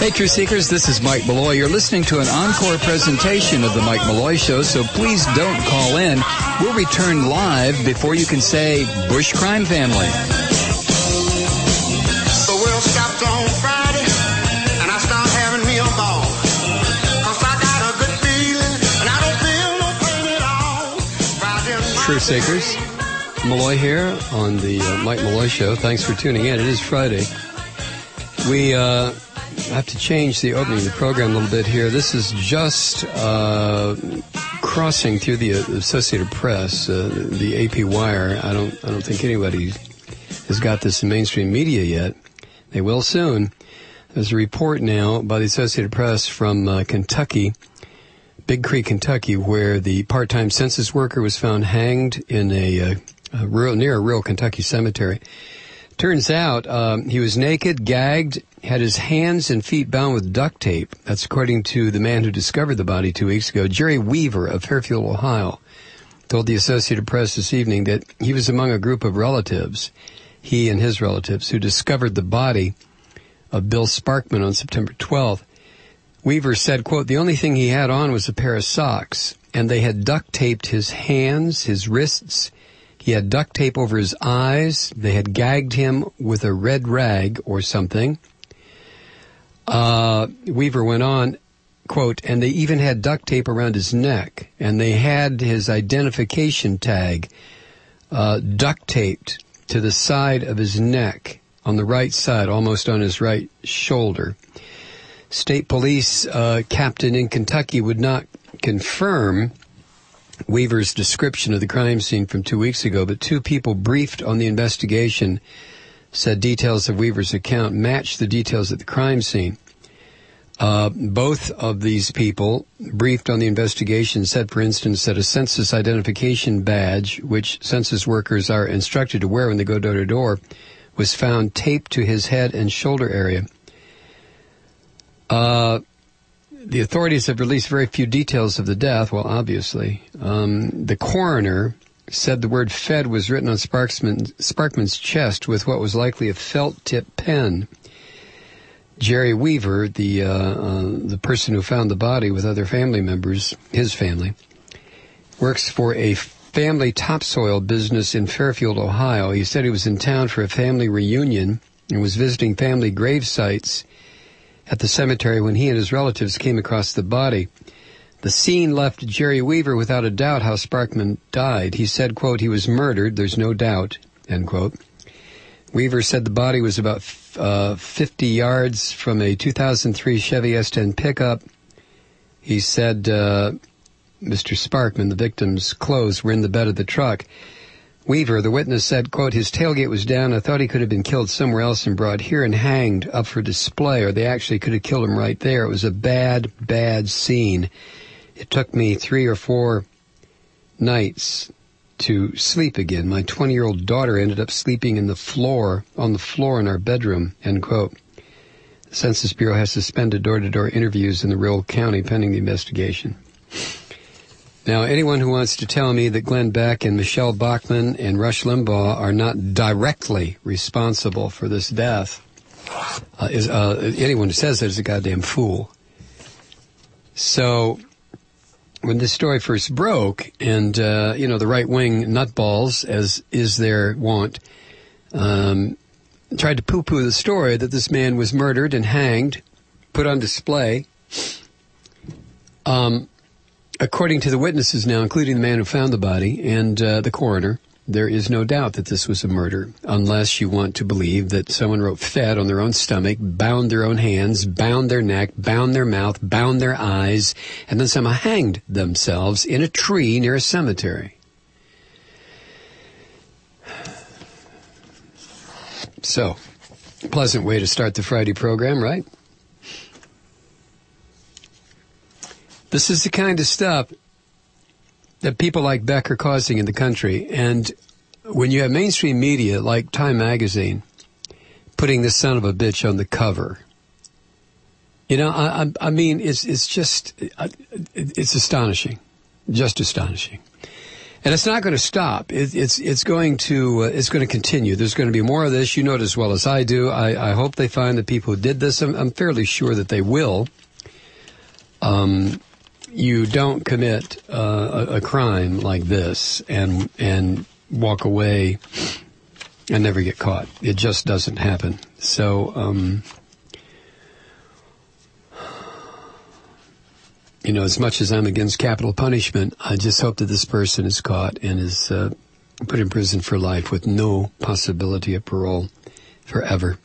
Hey, Truth Seekers, this is Mike Malloy. You're listening to an encore presentation of The Mike Malloy Show, so please don't call in. We'll return live before you can say Bush Crime Family. The world stopped on Friday, and I start having me a ball. 'Cause I got a good feeling, and I don't feel no pain at all. Friday Truth Seekers, Malloy here on the Mike Malloy Show. Thanks for tuning in. It is Friday. We I have to change the opening of the program a little bit here. This is just crossing through the Associated Press, the AP Wire. I don't think anybody has got this in mainstream media yet. They will soon. There's a report now by the Associated Press from Kentucky, Big Creek, Kentucky, where the part-time census worker was found hanged in near a rural Kentucky cemetery. Turns out he was naked, gagged, had his hands and feet bound with duct tape. That's according to the man who discovered the body 2 weeks ago. Jerry Weaver of Fairfield, Ohio, told the Associated Press this evening that he was among a group of relatives, he and his relatives, who discovered the body of Bill Sparkman on September 12th. Weaver said, quote, "The only thing he had on was a pair of socks, and they had duct taped his hands, his wrists. He had duct tape over his eyes. They had gagged him with a red rag or something." Weaver went on, quote, "And they even had duct tape around his neck, and they had his identification tag duct taped to the side of his neck, on the right side, almost on his right shoulder." State police captain in Kentucky would not confirm Weaver's description of the crime scene from 2 weeks ago, but two people briefed on the investigation said details of Weaver's account matched the details at the crime scene. Both of these people briefed on the investigation said, for instance, that a census identification badge, which census workers are instructed to wear when they go door to door, was found taped to his head and shoulder area. The authorities have released very few details of the death, well, obviously. The coroner said the word "fed" was written on Sparkman's chest with what was likely a felt-tip pen. Jerry Weaver, the person who found the body with other family members, his family, works for a family topsoil business in Fairfield, Ohio. He said he was in town for a family reunion and was visiting family grave sites at the cemetery when he and his relatives came across the body. The scene left Jerry Weaver without a doubt how Sparkman died. He said, quote, "He was murdered, there's no doubt," end quote. Weaver said the body was about 50 yards from a 2003 Chevy S10 pickup. He said Mr. Sparkman, the victim's clothes, were in the bed of the truck. Weaver, the witness, said, quote, "His tailgate was down. I thought he could have been killed somewhere else and brought here and hanged up for display, or they actually could have killed him right there. It was a bad, bad scene. It took me 3 or 4 nights to sleep again. My 20-year-old daughter ended up sleeping on the floor in our bedroom," end quote. The Census Bureau has suspended door-to-door interviews in the rural county pending the investigation. Now, anyone who wants to tell me that Glenn Beck and Michelle Bachmann and Rush Limbaugh are not directly responsible for this death, anyone who says that is a goddamn fool. So, when this story first broke, and, the right-wing nutballs, as is their wont, tried to poo-poo the story that this man was murdered and hanged, put on display, according to the witnesses now, including the man who found the body and the coroner, there is no doubt that this was a murder, unless you want to believe that someone wrote "fed" on their own stomach, bound their own hands, bound their neck, bound their mouth, bound their eyes, and then somehow hanged themselves in a tree near a cemetery. So, pleasant way to start the Friday program, right? This is the kind of stuff that people like Beck are causing in the country. And when you have mainstream media like Time Magazine putting this son of a bitch on the cover, I mean, it's just, it's astonishing. Just astonishing. And it's not going to stop. It's going to continue. There's going to be more of this. You know it as well as I do. I hope they find the people who did this. I'm fairly sure that they will. You don't commit a crime like this and walk away and never get caught. It just doesn't happen. So, as much as I'm against capital punishment, I just hope that this person is caught and is put in prison for life with no possibility of parole forever.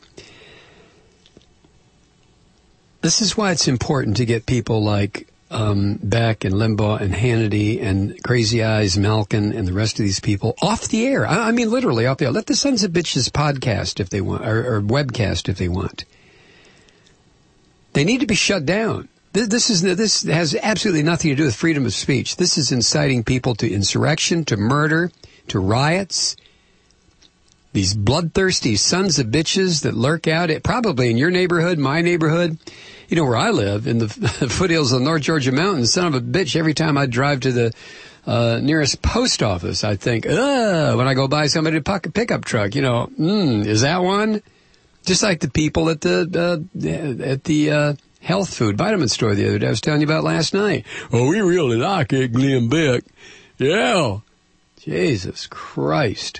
This is why it's important to get people like Beck and Limbaugh and Hannity and Crazy Eyes, Malkin, and the rest of these people off the air. I mean, literally off the air. Let the Sons of Bitches podcast if they want, or webcast if they want. They need to be shut down. This has absolutely nothing to do with freedom of speech. This is inciting people to insurrection, to murder, to riots. These bloodthirsty sons of bitches that lurk out probably in your neighborhood, my neighborhood. You know where I live, in the foothills of the North Georgia mountains. Son of a bitch, every time I drive to the nearest post office, I think, when I go by somebody to pickup truck, is that one? Just like the people at the health food vitamin store the other day I was telling you about last night. Oh, we really like it, Glenn Beck. Yeah. Jesus Christ.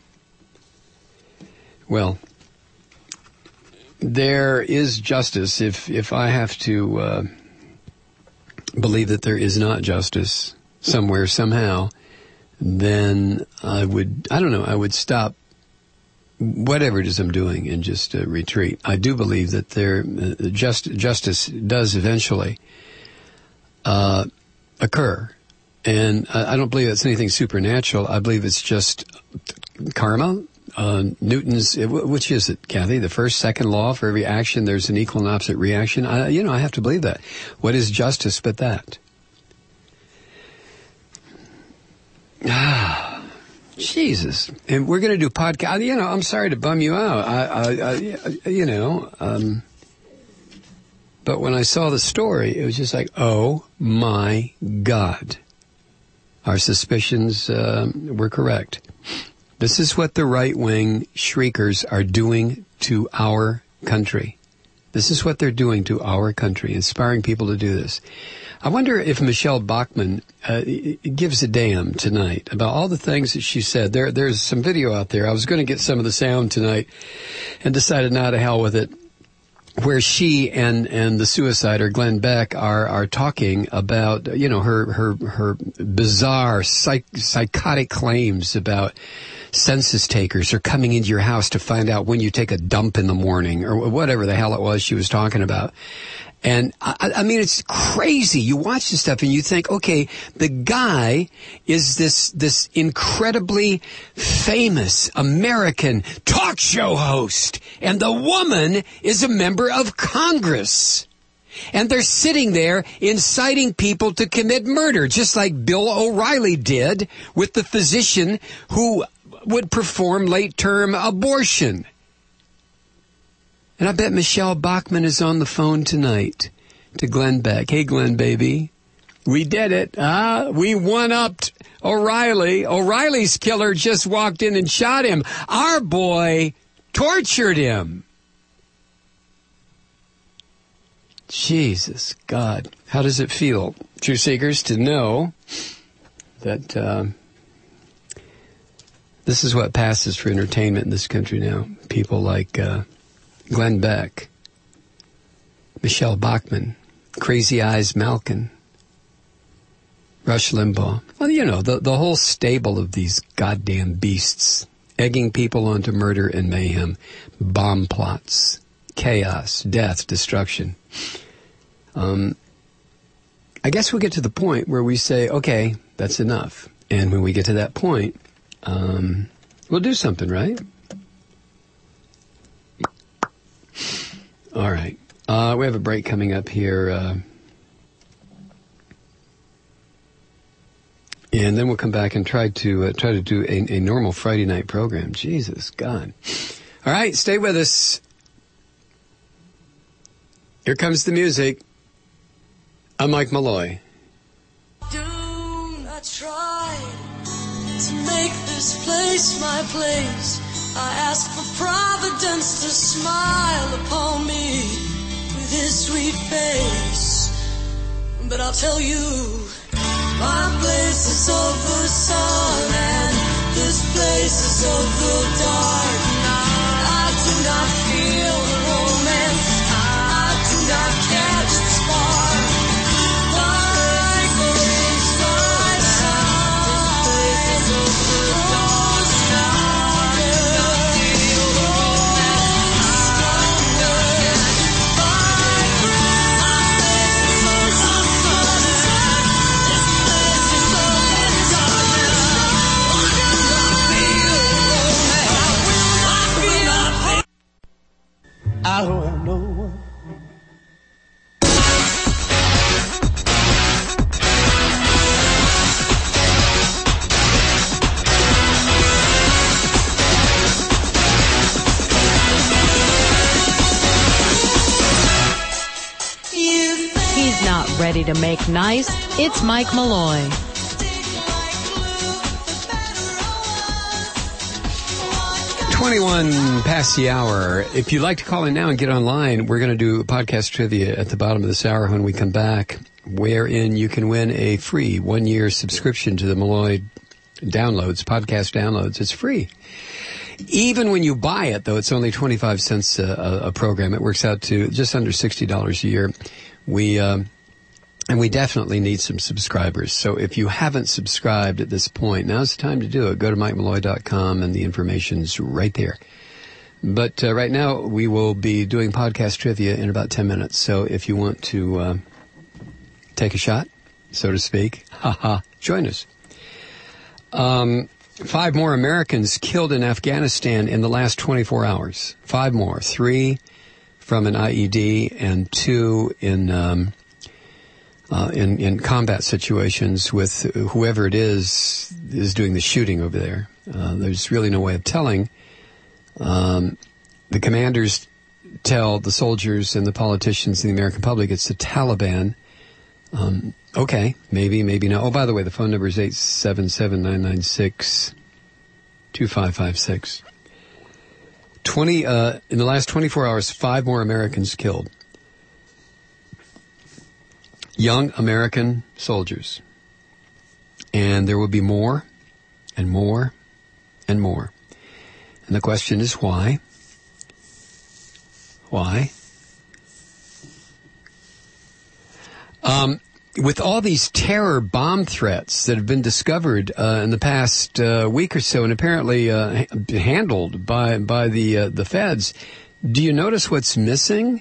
Well, there is justice. If I have to believe that there is not justice somewhere, somehow, then I would stop whatever it is I'm doing and just retreat. I do believe that justice does eventually occur. And I don't believe it's anything supernatural. I believe it's just karma. Newton's, which is it, Kathy? The first, second law, for every action, there's an equal and opposite reaction. I have to believe that. What is justice but that? Jesus. And we're going to do podcast. I'm sorry to bum you out. But when I saw the story, it was just like, oh my God. Our suspicions were correct. This is what the right-wing shriekers are doing to our country. This is what they're doing to our country, inspiring people to do this. I wonder if Michelle Bachmann gives a damn tonight about all the things that she said. There's some video out there. I was going to get some of the sound tonight and decided not to hell with it, where she and the suicider Glenn Beck are talking about, her bizarre psychotic claims about census takers are coming into your house to find out when you take a dump in the morning, or whatever the hell it was she was talking about. And I mean, it's crazy. You watch this stuff and you think, okay, the guy is this incredibly famous American talk show host, and the woman is a member of Congress. And they're sitting there inciting people to commit murder, just like Bill O'Reilly did with the physician who would perform late-term abortion. And I bet Michelle Bachmann is on the phone tonight to Glenn Beck. Hey, Glenn, baby, we did it. We one-upped O'Reilly. O'Reilly's killer just walked in and shot him. Our boy tortured him. Jesus, God. How does it feel, truth seekers, to know that this is what passes for entertainment in this country now? People like Glenn Beck, Michelle Bachmann, Crazy Eyes Malkin, Rush Limbaugh. Well, the whole stable of these goddamn beasts, egging people onto murder and mayhem, bomb plots, chaos, death, destruction. I guess we'll get to the point where we say, okay, that's enough. And when we get to that point, we'll do something, right? All right. We have a break coming up here. And then we'll come back and try to do a normal Friday night program. Jesus, God. All right, stay with us. Here comes the music. I'm Mike Malloy. Do not try to make this place my place. I ask for Providence to smile upon me with his sweet face. But I'll tell you, my place is of the sun and this place is of the dark. I do not feel the romance, I do not catch the spark. Like the rays by sun, this place is of the dark. I do not feel the romance, like the rays by sun. This place is of the I don't have no one. He's not ready to make nice. It's Mike Malloy. 21 past the hour. If you'd like to call in now and get online, we're going to do a podcast trivia at the bottom of this hour when we come back, wherein you can win a free 1-year subscription to the Malloy downloads, podcast downloads. It's free. Even when you buy it, though, it's only 25 cents a program. It works out to just under $60 a year. And we definitely need some subscribers. So if you haven't subscribed at this point, now's the time to do it. Go to MikeMalloy.com and the information's right there. But right now, we will be doing podcast trivia in about 10 minutes. So if you want to take a shot, so to speak, join us. 5 more Americans killed in Afghanistan in the last 24 hours. 5 more. 3 from an IED and 2 in combat situations with whoever it is doing the shooting over there. There's really no way of telling. The commanders tell the soldiers and the politicians in the American public it's the Taliban. Okay, maybe not. Oh, by the way, the phone number is 877-996-2556. In the last 24 hours, 5 more Americans killed. Young American soldiers. And there will be more and more and more. And the question is why? Why? With all these terror bomb threats that have been discovered in the past week or so and apparently handled by the feds, do you notice what's missing?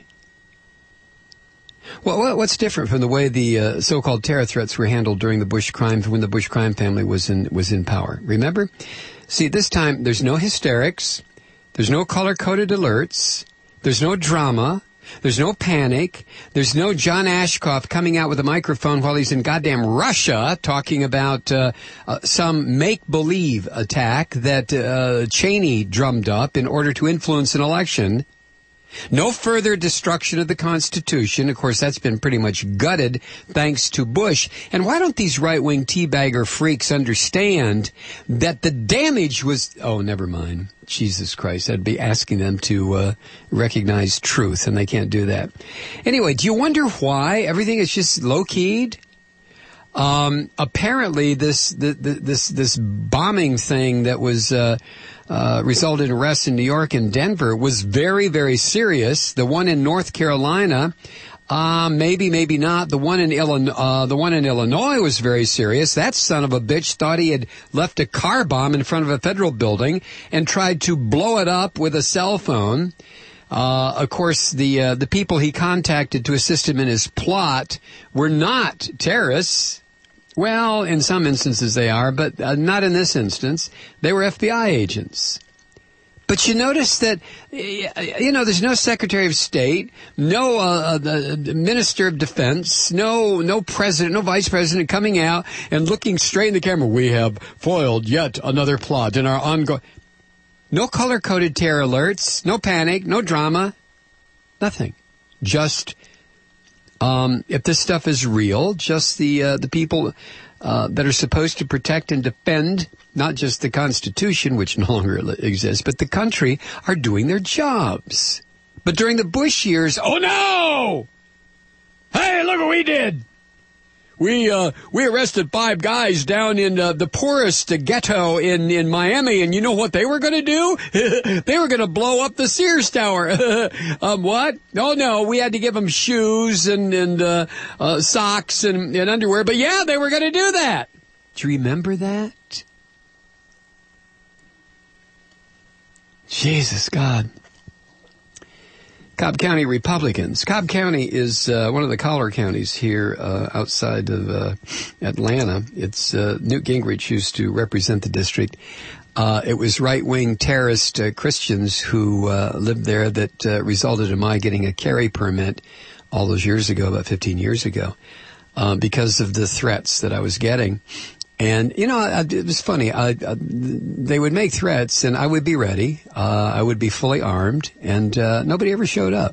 Well, what's different from the way the so-called terror threats were handled during the Bush crime, when the Bush crime family was in power? Remember? See, this time there's no hysterics, there's no color-coded alerts, there's no drama, there's no panic, there's no John Ashcroft coming out with a microphone while he's in goddamn Russia talking about some make-believe attack that Cheney drummed up in order to influence an election. No further destruction of the Constitution. Of course, that's been pretty much gutted thanks to Bush. And why don't these right-wing teabagger freaks understand that the damage was... Oh, never mind. Jesus Christ. I'd be asking them to recognize truth, and they can't do that. Anyway, do you wonder why everything is just low-keyed? Apparently, this bombing thing that was... resulted in arrests in New York and Denver was very, very serious. The one in North Carolina, maybe not. The one in Illinois was very serious. That son of a bitch thought he had left a car bomb in front of a federal building and tried to blow it up with a cell phone. Of course, the people he contacted to assist him in his plot were not terrorists. Well, in some instances they are, but not in this instance. They were FBI agents. But you notice that, there's no Secretary of State, no Minister of Defense, no President, no Vice President coming out and looking straight in the camera. We have foiled yet another plot in our ongoing... No color-coded terror alerts, no panic, no drama, nothing. Just... if this stuff is real, just the people that are supposed to protect and defend not just the Constitution, which no longer exists, but the country, are doing their jobs. But during the Bush years, oh no! Hey, look what we did! We arrested 5 guys down in the poorest ghetto in Miami, and you know what they were going to do? They were going to blow up the Sears Tower. What? Oh no, we had to give them shoes and socks and underwear. But yeah, they were going to do that. Do you remember that? Jesus God. Cobb County Republicans. Cobb County is one of the collar counties here outside of Atlanta. It's Newt Gingrich used to represent the district. It was right-wing terrorist Christians who lived there that resulted in my getting a carry permit all those years ago, about 15 years ago, because of the threats that I was getting. And, you know, it was funny. They would make threats, and I would be ready. I would be fully armed, and nobody ever showed up.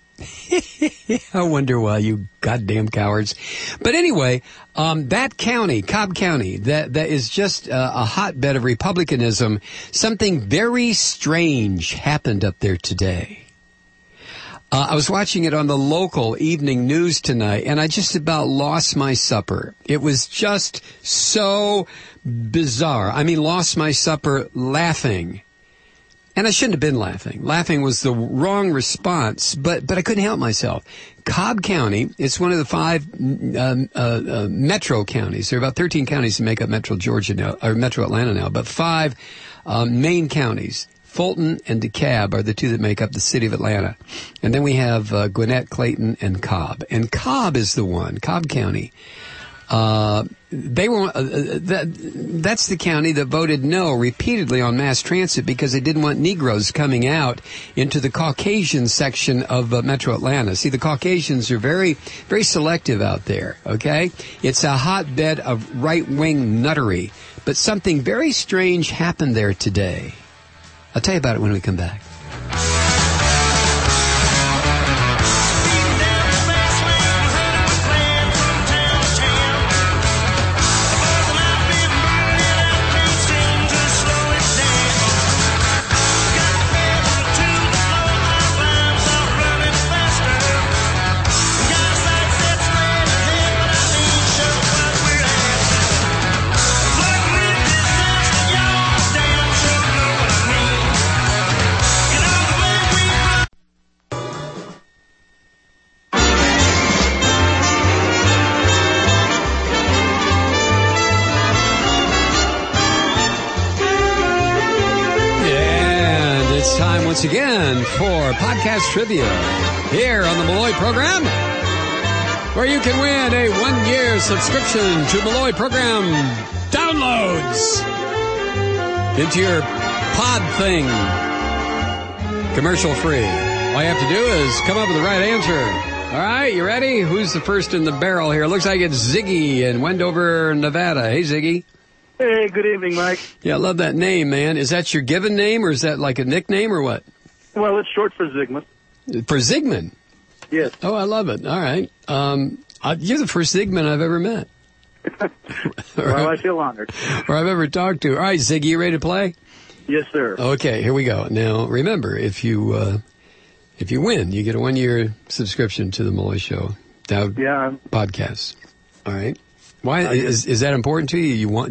I wonder why, you goddamn cowards. But anyway, that county, Cobb County, that is just a hotbed of Republicanism. Something very strange happened up there today. I was watching it on the local evening news tonight, and I just about lost my supper. It was just so bizarre. I mean, lost my supper laughing. And I shouldn't have been laughing. Laughing was the wrong response, but I couldn't help myself. Cobb County, it's one of the 5 metro counties. There are about 13 counties that make up Metro Georgia now, or Metro Atlanta now, but 5 main counties. Fulton and DeKalb are the 2 that make up the city of Atlanta. And then we have Gwinnett, Clayton, and Cobb. And Cobb is the one, Cobb County. They were that's the county that voted no repeatedly on mass transit because they didn't want Negroes coming out into the Caucasian section of Metro Atlanta. See, the Caucasians are very, very selective out there, okay? It's a hotbed of right-wing nuttery. But something very strange happened there today. I'll tell you about it when we come back. Once again for podcast trivia here on the Malloy program, where you can win a 1-year subscription to Malloy program downloads into your pod thing, commercial free. All you have to do is come up with the right answer. All right, you ready? Who's the first in the barrel here? Looks like it's Ziggy in Wendover, Nevada. Hey, Ziggy. Hey, good evening, Mike. Yeah, I love that name, man. Is that your given name, or is that like a nickname, or what? Well, it's short for Zygmunt. For Zygmunt? Yes. Oh, I love it. All right. You're the first Zygmunt I've ever met. Well, I feel honored. Or I've ever talked to. All right, Ziggy, you ready to play? Yes, sir. Okay, here we go. Now, remember, if you win, you get a 1-year subscription to the Malloy Show. Podcast. All right. Why is that important to you? Why?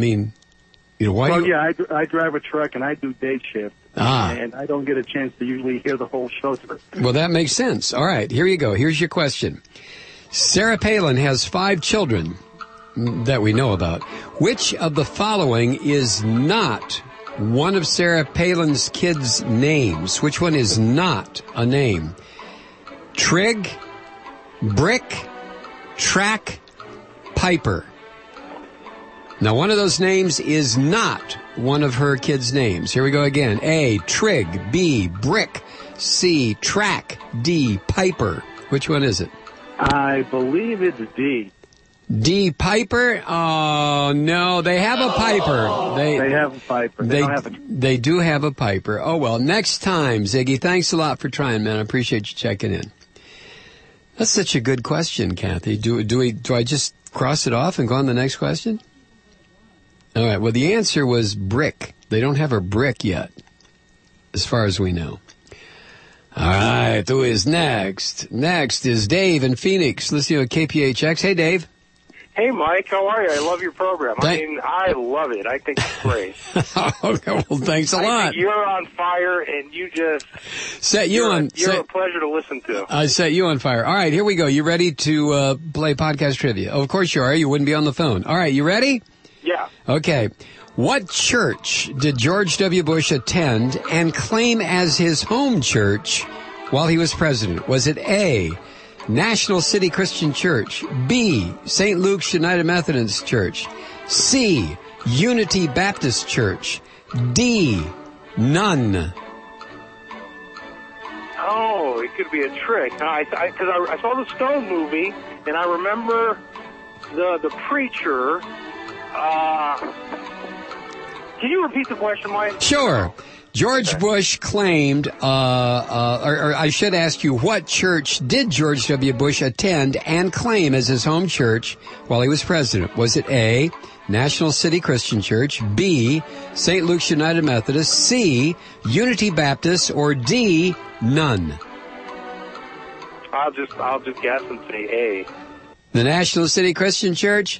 Well, yeah, I drive a truck and I do day shift. And I don't get a chance to usually hear the whole show. Well, that makes sense. All right, here you go. Here's your question. Sarah Palin has 5 children that we know about. Which of the following is not one of Sarah Palin's kids' names? Which one is not a name? Trig, Brick, Track, Piper. Now, one of those names is not one of her kids' names. Here we go again. A, Trig. B, Brick. C, Track. D, Piper. Which one is it? I believe it's D. D, Piper? Oh, no, they have a Piper. They have a Piper. They do have a Piper. Oh, well, next time, Ziggy. Thanks a lot for trying, man. I appreciate you checking in. That's such a good question, Kathy. Do I just cross it off and go on to the next question? All right. Well, the answer was brick. They don't have a brick yet, as far as we know. All right. Who is next? Next is Dave in Phoenix, listening to KPHX. Hey, Dave. Hey, Mike. How are you? I love your program. I love it. I think it's great. Okay, well, thanks a lot. You're on fire, and you just... You're a pleasure to listen to. I set you on fire. All right, here we go. You ready to play podcast trivia? Oh, of course you are. You wouldn't be on the phone. All right, you ready? Yeah. Okay. What church did George W. Bush attend and claim as his home church while he was president? Was it A, National City Christian Church, B, St. Luke's United Methodist Church, C, Unity Baptist Church, D, none? Oh, it could be a trick. Because I saw the Stone movie, and I remember the preacher. Can you repeat the question, Mike? Sure. George Bush claimed, or I should ask you, what church did George W. Bush attend and claim as his home church while he was president? Was it A, National City Christian Church, B, St. Luke's United Methodist, C, Unity Baptist, or D, none? I'll just guess and say A. The National City Christian Church?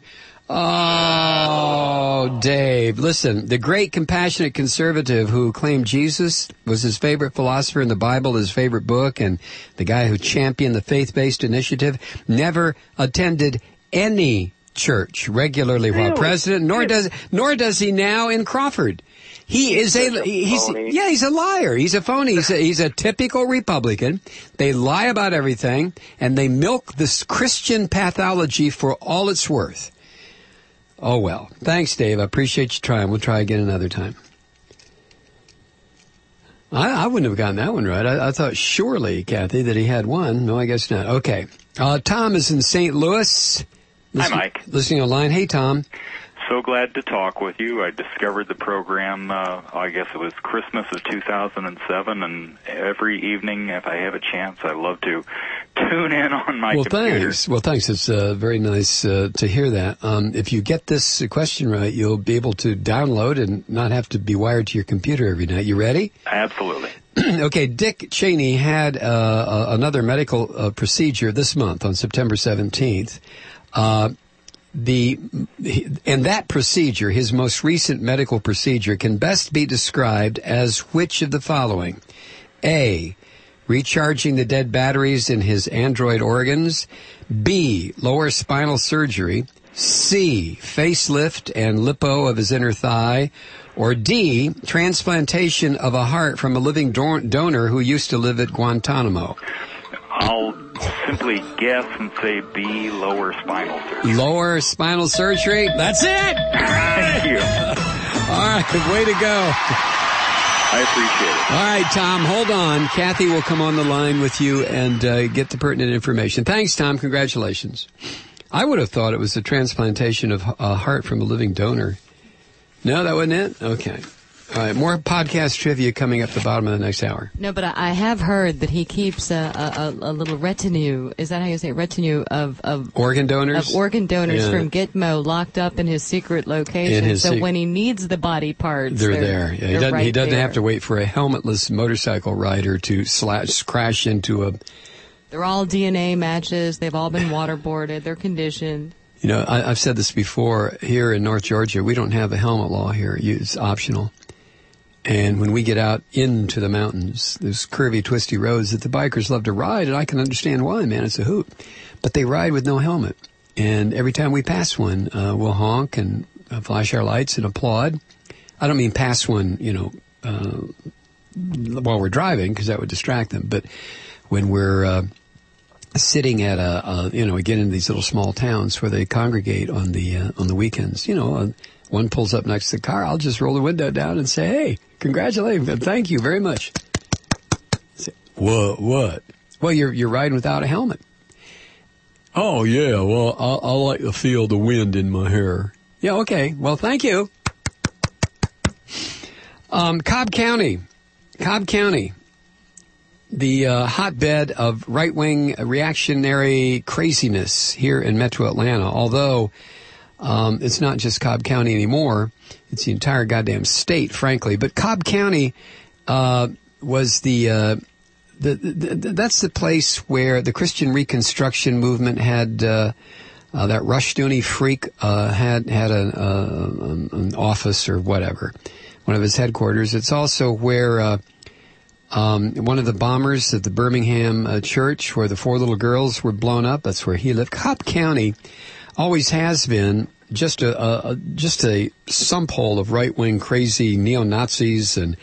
Oh, Dave, listen, the great compassionate conservative who claimed Jesus was his favorite philosopher in the Bible, his favorite book, and the guy who championed the faith-based initiative, never attended any church regularly while president, nor does he now in Crawford. He's a liar. He's a phony. He's a typical Republican. They lie about everything, and they milk this Christian pathology for all it's worth. Oh, well. Thanks, Dave. I appreciate you trying. We'll try again another time. I wouldn't have gotten that one right. I thought surely, Kathy, that he had one. No, I guess not. Okay. Tom is in St. Louis. Hi, Mike. Listening online. Hey, Tom. So glad to talk with you. I discovered the program, I guess it was Christmas of 2007, and every evening, if I have a chance, I love to tune in on my computer. Well, thanks. It's very nice to hear that. If you get this question right, you'll be able to download and not have to be wired to your computer every night. You ready? Absolutely. Okay, Dick Cheney had another medical procedure this month on September 17th. And that procedure, his most recent medical procedure, can best be described as which of the following? A, recharging the dead batteries in his android organs. B, lower spinal surgery. C, facelift and lipo of his inner thigh. Or D, transplantation of a heart from a living donor who used to live at Guantanamo. I'll simply guess and say B, lower spinal surgery. Lower spinal surgery? That's it! Thank you. All right, way to go. I appreciate it. All right, Tom, hold on. Kathy will come on the line with you and get the pertinent information. Thanks, Tom. Congratulations. I would have thought it was the transplantation of a heart from a living donor. No, that wasn't it? Okay. All right, more podcast trivia coming up the bottom of the next hour. No, but I have heard that he keeps a little retinue. Is that how you say it? Retinue of organ donors? Of organ donors from Gitmo locked up in his secret location. So when he needs the body parts, they're there. Yeah, he doesn't there. have to wait for a helmetless motorcycle rider to crash into a... They're all DNA matches. They've all been waterboarded. They're conditioned. You know, I've said this before. Here in North Georgia, we don't have a helmet law here. It's optional. And when we get out into the mountains, there's curvy, twisty roads that the bikers love to ride, and I can understand why, man. It's a hoot. But they ride with no helmet. And every time we pass one, we'll honk and flash our lights and applaud. I don't mean pass one, while we're driving, because that would distract them. But when we're sitting at again in these little small towns where they congregate on the weekends, one pulls up next to the car, I'll just roll the window down and say, hey, congratulations, thank you very much. Say, what? Well, you're riding without a helmet. Oh, yeah, well, I like to feel the wind in my hair. Yeah, okay, well, thank you. Cobb County. the hotbed of right-wing reactionary craziness here in Metro Atlanta, although it's not just Cobb County anymore. It's the entire goddamn state, frankly. But Cobb County was that's the place where the Christian Reconstruction movement had that Rushdoony freak had an office or whatever, one of his headquarters. It's also where one of the bombers at the Birmingham church, where the 4 little girls were blown up, that's where he lived. Cobb County always has been just a sump hole of right-wing crazy neo-Nazis and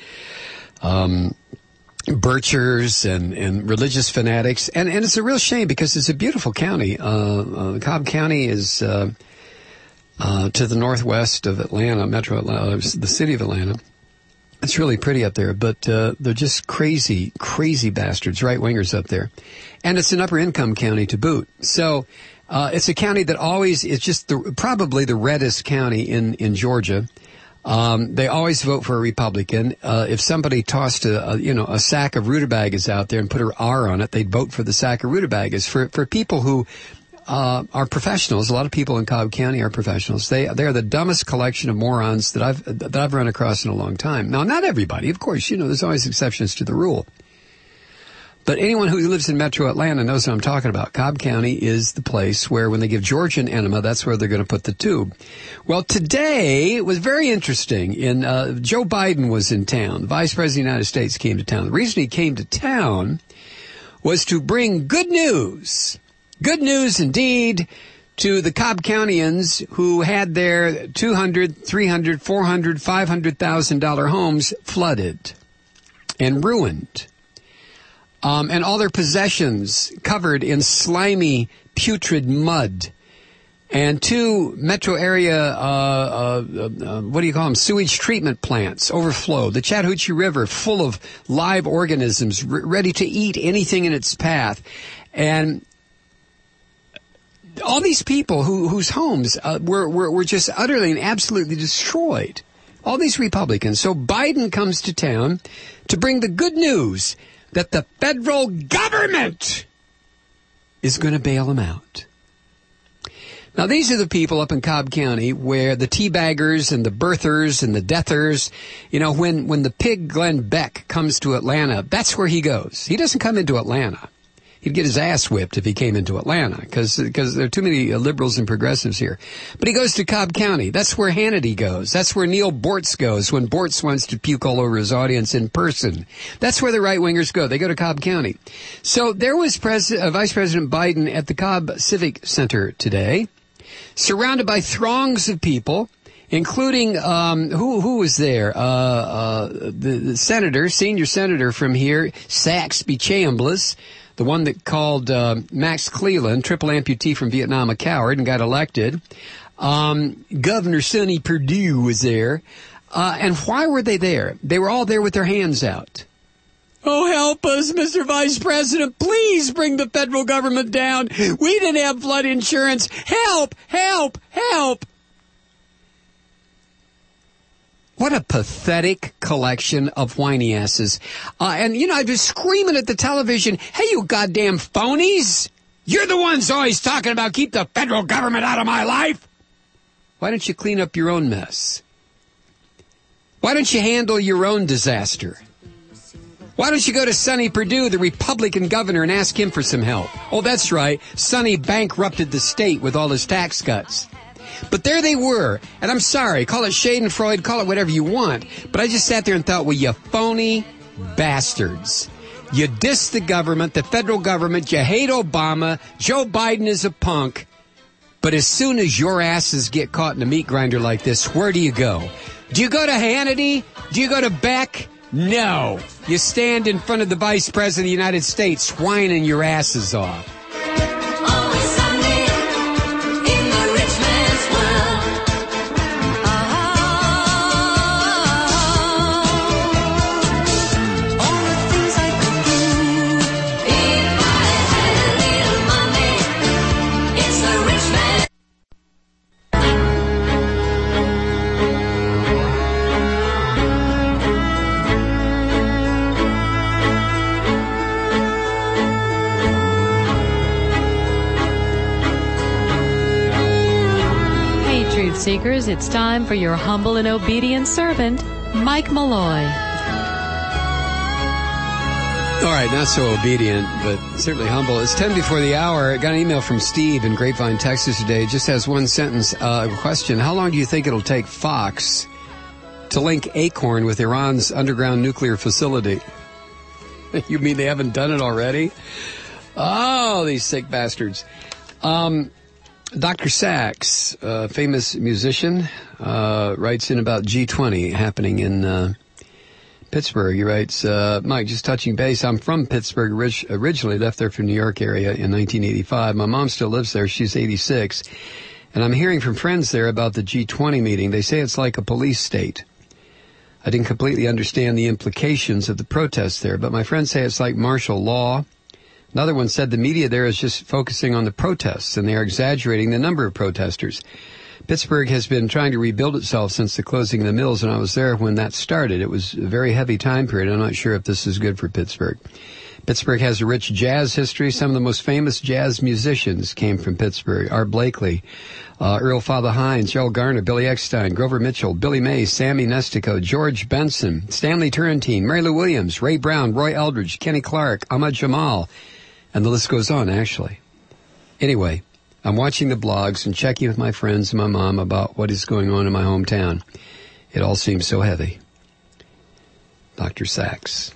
Birchers and religious fanatics. And it's a real shame because it's a beautiful county. Cobb County is to the northwest of Atlanta, Metro Atlanta, the city of Atlanta. It's really pretty up there, but they're just crazy, crazy bastards, right-wingers up there. And it's an upper-income county to boot. So it's a county that always is just probably the reddest county in Georgia. They always vote for a Republican. If somebody tossed a sack of rutabagas out there and put her R on it, they'd vote for the sack of rutabagas. For people who are professionals, a lot of people in Cobb County are professionals. They are the dumbest collection of morons that I've run across in a long time. Now, not everybody, of course. There's always exceptions to the rule. But anyone who lives in Metro Atlanta knows what I'm talking about. Cobb County is the place where when they give Georgia an enema, that's where they're going to put the tube. Well, today it was very interesting. Joe Biden was in town. The Vice President of the United States came to town. The reason he came to town was to bring good news indeed, to the Cobb Countyans who had their $200,000, $300,000, $400,000, $500,000 homes flooded and ruined. And all their possessions covered in slimy, putrid mud. And 2 metro area, sewage treatment plants overflowed. The Chattahoochee River full of live organisms ready to eat anything in its path. And all these people whose homes were just utterly and absolutely destroyed. All these Republicans. So Biden comes to town to bring the good news that the federal government is going to bail them out. Now, these are the people up in Cobb County where the teabaggers and the birthers and the deathers, when the pig Glenn Beck comes to Atlanta, that's where he goes. He doesn't come into Atlanta. He'd get his ass whipped if he came into Atlanta because there are too many liberals and progressives here. But he goes to Cobb County. That's where Hannity goes. That's where Neil Bortz goes when Bortz wants to puke all over his audience in person. That's where the right-wingers go. They go to Cobb County. So there was Vice President Biden at the Cobb Civic Center today, surrounded by throngs of people, including who was there? The senator, senior senator from here, Saxby Chambliss, the one that called Max Cleland, triple amputee from Vietnam, a coward, and got elected. Governor Sonny Perdue was there. And why were they there? They were all there with their hands out. Oh, help us, Mr. Vice President. Please bring the federal government down. We didn't have flood insurance. Help, help, help. What a pathetic collection of whiny asses. And I was screaming at the television, hey, you goddamn phonies! You're the ones always talking about keep the federal government out of my life! Why don't you clean up your own mess? Why don't you handle your own disaster? Why don't you go to Sonny Perdue, the Republican governor, and ask him for some help? Oh, that's right. Sonny bankrupted the state with all his tax cuts. But there they were, and I'm sorry, call it Schadenfreude, call it whatever you want, but I just sat there and thought, well, you phony bastards. You diss the government, the federal government, you hate Obama, Joe Biden is a punk, but as soon as your asses get caught in a meat grinder like this, where do you go? Do you go to Hannity? Do you go to Beck? No. You stand in front of the Vice President of the United States whining your asses off. seekers, it's time for your humble and obedient servant, Mike Malloy. All right, not so obedient, but certainly humble. It's 10 before the hour. I got an email from Steve in Grapevine, Texas today. It just has one sentence question. How long do you think it'll take Fox to link Acorn with Iran's underground nuclear facility? You mean they haven't done it already? Oh, these sick bastards. Dr. Sachs, famous musician, writes in about G20 happening in Pittsburgh. He writes, Mike, just touching base. I'm from Pittsburgh, originally left there from New York area in 1985. My mom still lives there. She's 86. And I'm hearing from friends there about the G20 meeting. They say it's like a police state. I didn't completely understand the implications of the protests there, but my friends say it's like martial law. Another one said the media there is just focusing on the protests, and they are exaggerating the number of protesters. Pittsburgh has been trying to rebuild itself since the closing of the mills, and I was there when that started. It was a very heavy time period. I'm not sure if this is good for Pittsburgh. Pittsburgh has a rich jazz history. Some of the most famous jazz musicians came from Pittsburgh. Art Blakely, Earl Father Hines, Gerald Garner, Billy Eckstein, Grover Mitchell, Billy May, Sammy Nestico, George Benson, Stanley Turrentine, Mary Lou Williams, Ray Brown, Roy Eldridge, Kenny Clark, Ahmad Jamal, and the list goes on, actually. Anyway, I'm watching the blogs and checking with my friends and my mom about what is going on in my hometown. It all seems so heavy. Dr. Sachs.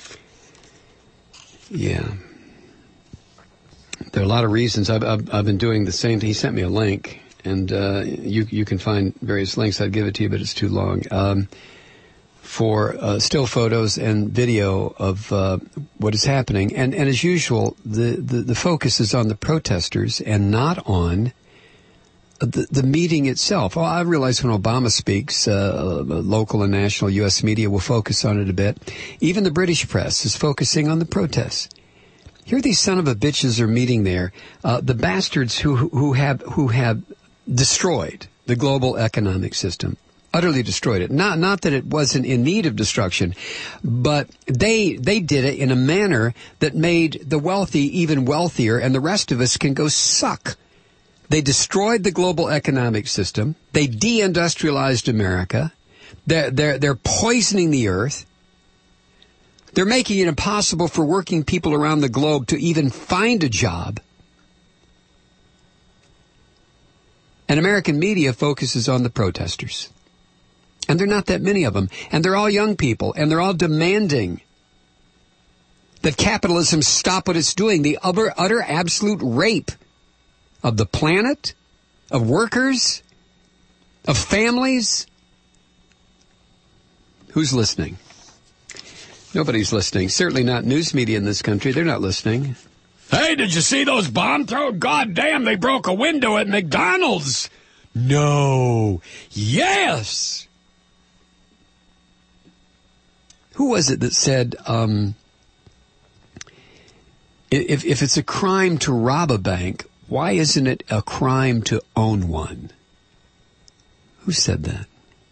Yeah. There are a lot of reasons. I've been doing the same thing. He sent me a link, and you can find various links. I'd give it to you, but it's too long. For still photos and video of what is happening. And as usual, the focus is on the protesters and not on the meeting itself. Oh, I realize when Obama speaks, local and national U.S. media will focus on it a bit. Even the British press is focusing on the protests. Here these son of a bitches are meeting there. The bastards who have destroyed the global economic system. Utterly destroyed it. Not that it wasn't in need of destruction, but they did it in a manner that made the wealthy even wealthier, and the rest of us can go suck. They destroyed the global economic system. They deindustrialized America. They're poisoning the earth. They're making it impossible for working people around the globe to even find a job. And American media focuses on the protesters. And there are not that many of them. And they're all young people. And they're all demanding that capitalism stop what it's doing. The utter absolute rape of the planet, of workers, of families. Who's listening? Nobody's listening. Certainly not news media in this country. They're not listening. Hey, did you see those bomb throws? God damn, they broke a window at McDonald's. No. Yes. Who was it that said, if it's a crime to rob a bank, why isn't it a crime to own one? Who said that?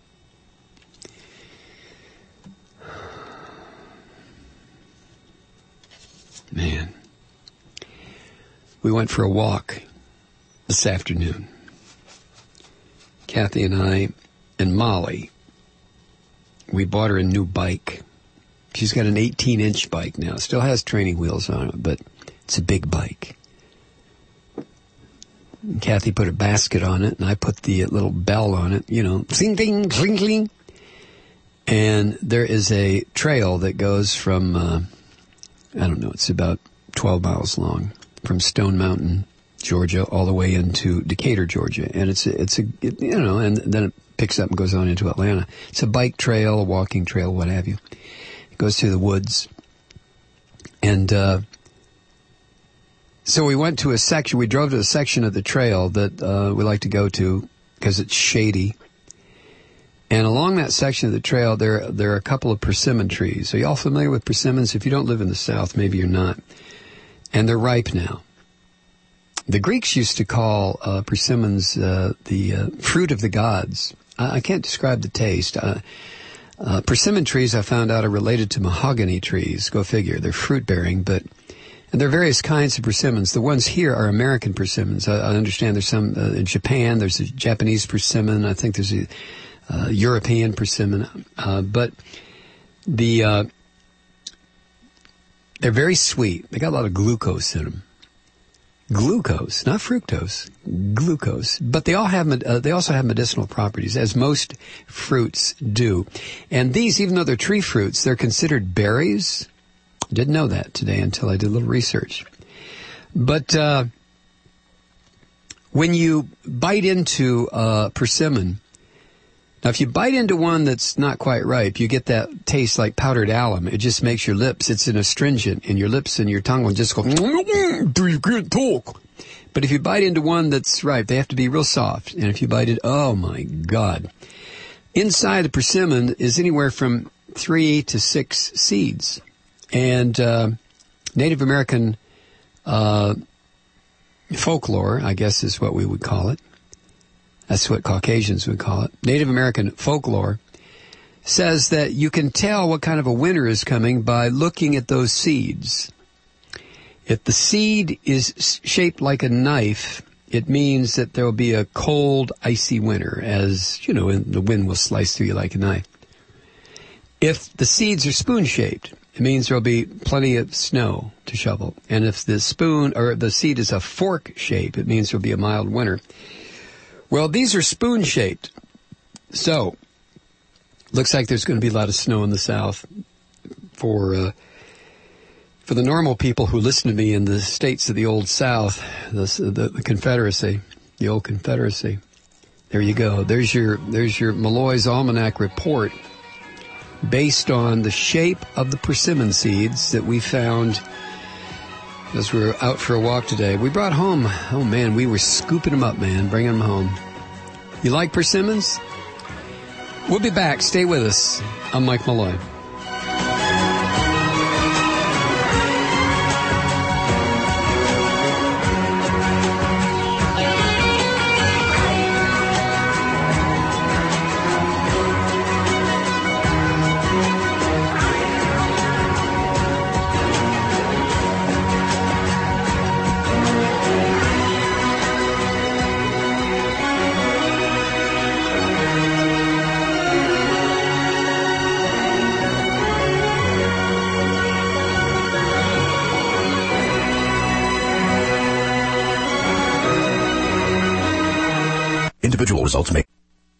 Man. We went for a walk this afternoon. Kathy and I and Molly. We bought her a new bike. She's got an 18-inch bike now. Still has training wheels on it, but it's a big bike. And Kathy put a basket on it, and I put the little bell on it, you know, cling, cling, cling, cling. And there is a trail that goes from, I don't know, it's about 12 miles long, from Stone Mountain, Georgia, all the way into Decatur, Georgia. And it's you know, and then it picks up and goes on into Atlanta. It's a bike trail, a walking trail, what have you. It goes through the woods. And so we went to a section, we drove to a section of the trail that we like to go to because it's shady. And along that section of the trail, there are a couple of persimmon trees. Are you all familiar with persimmons? If you don't live in the South, maybe you're not. And they're ripe now. The Greeks used to call persimmons the fruit of the gods. I can't describe the taste. Persimmon trees, I found out, are related to mahogany trees. Go figure. They're fruit-bearing, but And there are various kinds of persimmons. The ones here are American persimmons. I understand there's some in Japan. There's a Japanese persimmon. I think there's a European persimmon. But they're very sweet. They got a lot of glucose in them. Glucose, not fructose, glucose. But they also have medicinal properties, as most fruits do. And these, even though they're tree fruits, they're considered berries. Didn't know that today until I did a little research. But when you bite into persimmon, now if you bite into one that's not quite ripe, you get that taste like powdered alum. It just makes your lips, it's an astringent, and your lips and your tongue will just go, do you can't talk. But if you bite into one that's ripe, they have to be real soft. And if you bite it, oh my God. Inside the persimmon is anywhere from 3 to 6 seeds. And Native American folklore, I guess is what we would call it. That's what Caucasians would call it. Native American folklore says that you can tell what kind of a winter is coming by looking at those seeds. If the seed is shaped like a knife, it means that there will be a cold, icy winter, as, you know, and the wind will slice through you like a knife. If the seeds are spoon-shaped, it means there will be plenty of snow to shovel. And if the seed is a fork shape, it means there will be a mild winter. Well, these are spoon-shaped. So, looks like there's going to be a lot of snow in the South for the normal people who listen to me in the states of the old South, the Confederacy, the old Confederacy. There you go. There's your Malloy's Almanac report based on the shape of the persimmon seeds that we found as we were out for a walk today. We brought home, oh man, we were scooping them up, man, bringing them home. You like persimmons? We'll be back. Stay with us. I'm Mike Malloy. Individual results may.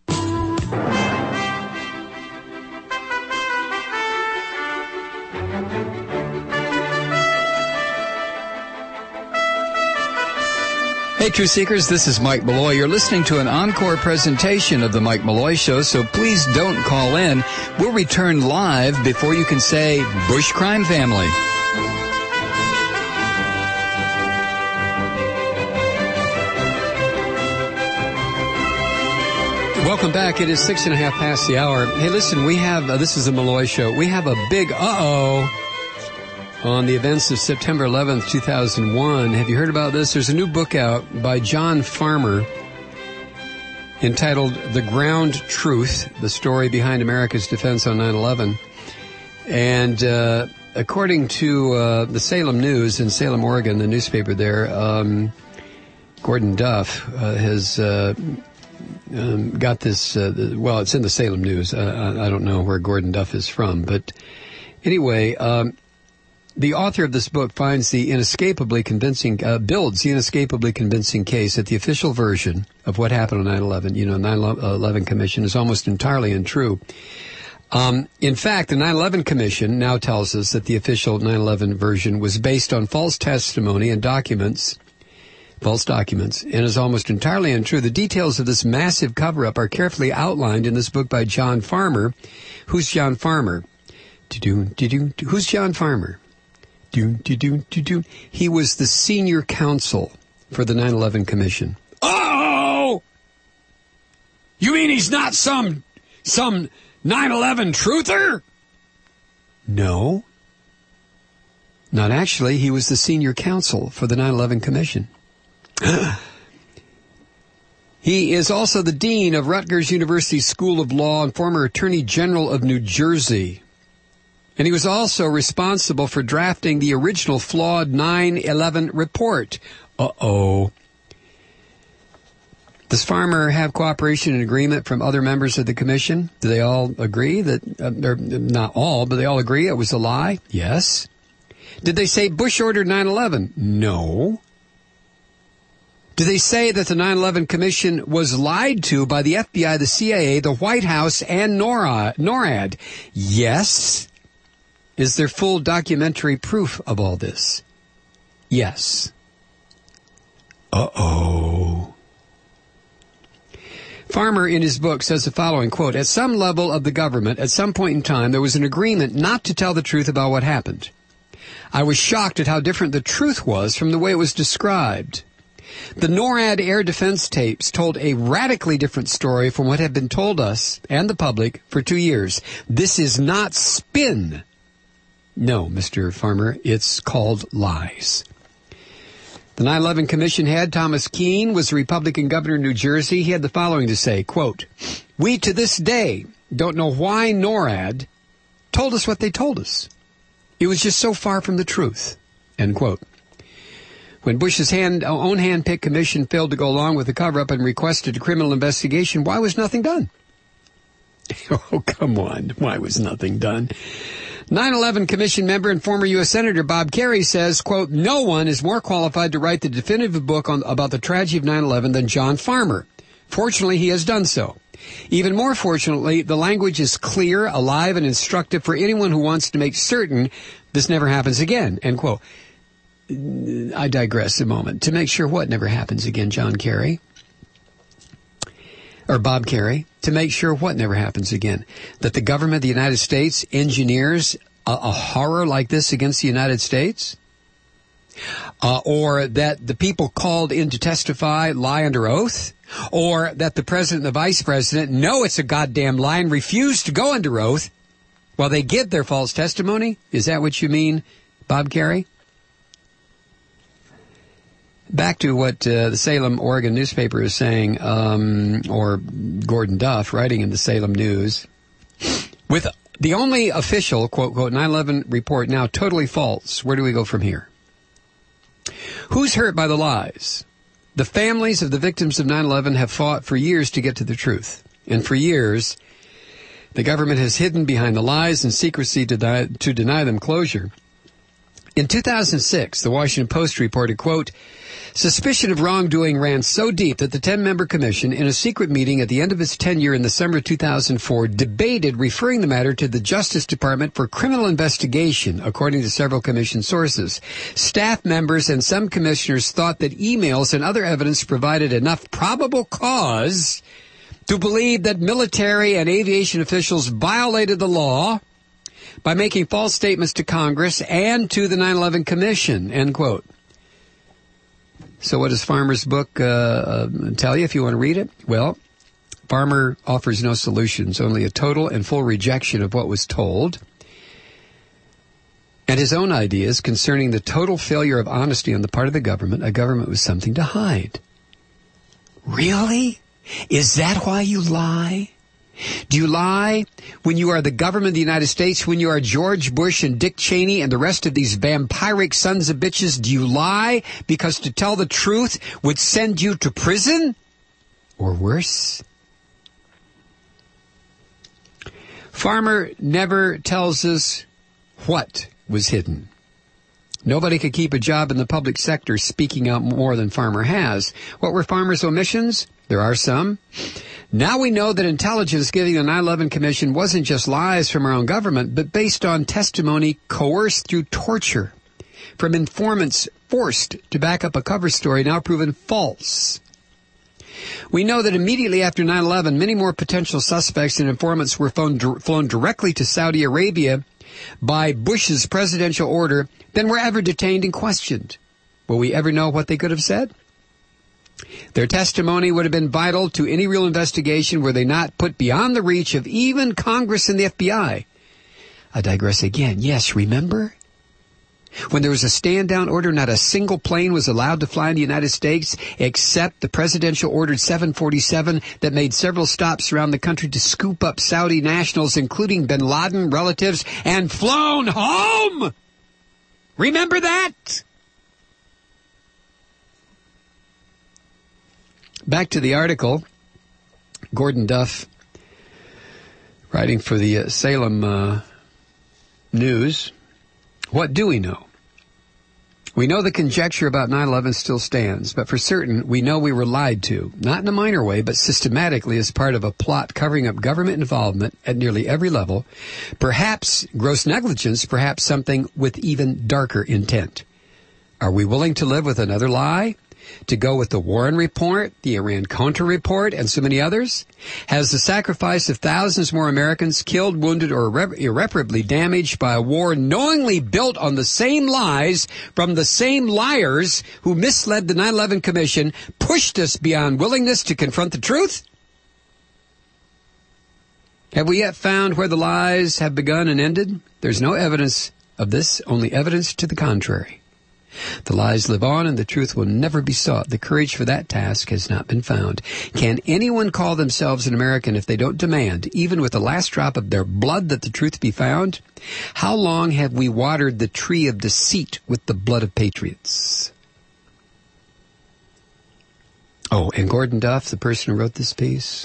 Hey, Truth Seekers, this is Mike Malloy. You're listening to an encore presentation of The Mike Malloy Show, so please don't call in. We'll return live before you can say Bush Crime Family. Welcome back. It is 6:30 past the hour. Hey, listen, we have, this is the Malloy Show. We have a big on the events of September 11th, 2001. Have you heard about this? There's a new book out by John Farmer entitled The Ground Truth, the story behind America's defense on 9/11. And according to the Salem News in Salem, Oregon, the newspaper there, Gordon Duff has got this, well, it's in the Salem News. I don't know where Gordon Duff is from. But anyway, the author of this book builds the inescapably convincing case that the official version of what happened on 9/11, 9/11 Commission, is almost entirely untrue. In fact, the 9/11 Commission now tells us that the official 9/11 version was based on false testimony and false documents, and is almost entirely untrue. The details of this massive cover-up are carefully outlined in this book by John Farmer. Who's John Farmer? Who's John Farmer? He was the senior counsel for the 9/11 Commission. Oh! You mean he's not some 9/11 truther? No. Not actually. He was the senior counsel for the 9/11 Commission. He is also the dean of Rutgers University School of Law and former Attorney General of New Jersey. And he was also responsible for drafting the original flawed 9/11 report. Uh-oh. Does Farmer have cooperation and agreement from other members of the commission? Do they all agree that, not all, but they all agree it was a lie? Yes. Did they say Bush ordered 9/11? No. Do they say that the 9/11 Commission was lied to by the FBI, the CIA, the White House, and NORAD? Yes. Is there full documentary proof of all this? Yes. Uh-oh. Farmer, in his book, says the following, quote, at some level of the government, at some point in time, there was an agreement not to tell the truth about what happened. I was shocked at how different the truth was from the way it was described. The NORAD air defense tapes told a radically different story from what had been told us and the public for 2 years. This is not spin. No, Mr. Farmer, it's called lies. The 9/11 Commission head, Thomas Keane, was a Republican governor in New Jersey. He had the following to say, quote, we to this day don't know why NORAD told us what they told us. It was just so far from the truth, end quote. When Bush's own hand-picked commission failed to go along with the cover-up and requested a criminal investigation, why was nothing done? Oh, come on. Why was nothing done? 9/11 Commission member and former U.S. Senator Bob Kerrey says, quote, no one is more qualified to write the definitive book about the tragedy of 9/11 than John Farmer. Fortunately, he has done so. Even more fortunately, the language is clear, alive, and instructive for anyone who wants to make certain this never happens again, end quote. I digress a moment. To make sure what never happens again, John Kerry? Or Bob Kerrey? To make sure what never happens again? That the government of the United States engineers a horror like this against the United States? Or that the people called in to testify lie under oath? Or that the president and the vice president know it's a goddamn lie and refuse to go under oath while they give their false testimony? Is that what you mean, Bob Kerrey? Back to what the Salem, Oregon newspaper is saying, or Gordon Duff writing in the Salem News. With the only official, quote, quote, 9/11 report now totally false, where do we go from here? Who's hurt by the lies? The families of the victims of 9/11 have fought for years to get to the truth. And for years, the government has hidden behind the lies and secrecy to deny them closure. In 2006, the Washington Post reported, quote, suspicion of wrongdoing ran so deep that the 10-member commission, in a secret meeting at the end of its tenure in the summer of 2004, debated referring the matter to the Justice Department for criminal investigation, according to several commission sources. Staff members and some commissioners thought that emails and other evidence provided enough probable cause to believe that military and aviation officials violated the law by making false statements to Congress and to the 9/11 Commission, end quote. So what does Farmer's book tell you if you want to read it? Well, Farmer offers no solutions, only a total and full rejection of what was told, and his own ideas concerning the total failure of honesty on the part of the government, a government with something to hide. Really? Is that why you lie? Do you lie when you are the government of the United States, when you are George Bush and Dick Cheney and the rest of these vampiric sons of bitches? Do you lie because to tell the truth would send you to prison? Or worse? Farmer never tells us what was hidden. Nobody could keep a job in the public sector speaking out more than Farmer has. What were Farmer's omissions? There are some. Now we know that intelligence giving the 9/11 Commission wasn't just lies from our own government, but based on testimony coerced through torture from informants forced to back up a cover story now proven false. We know that immediately after 9/11, many more potential suspects and informants were flown directly to Saudi Arabia by Bush's presidential order than were ever detained and questioned. Will we ever know what they could have said? Their testimony would have been vital to any real investigation were they not put beyond the reach of even Congress and the FBI. I digress again. Yes, remember? When there was a stand-down order, not a single plane was allowed to fly in the United States except the presidential ordered 747 that made several stops around the country to scoop up Saudi nationals, including bin Laden relatives, and flown home. Remember that? Back to the article. Gordon Duff, writing for the Salem News. What do we know? We know the conjecture about 9/11 still stands, but for certain, we know we were lied to, not in a minor way, but systematically as part of a plot covering up government involvement at nearly every level, perhaps gross negligence, perhaps something with even darker intent. Are we willing to live with another lie? To go with the Warren Report, the Iran-Contra Report, and so many others? Has the sacrifice of thousands more Americans killed, wounded, or irreparably damaged by a war knowingly built on the same lies from the same liars who misled the 9/11 Commission pushed us beyond willingness to confront the truth? Have we yet found where the lies have begun and ended? There's no evidence of this, only evidence to the contrary. The lies live on and the truth will never be sought. The courage for that task has not been found. Can anyone call themselves an American if they don't demand, even with the last drop of their blood, that the truth be found? How long have we watered the tree of deceit with the blood of patriots? Oh, and Gordon Duff, the person who wrote this piece,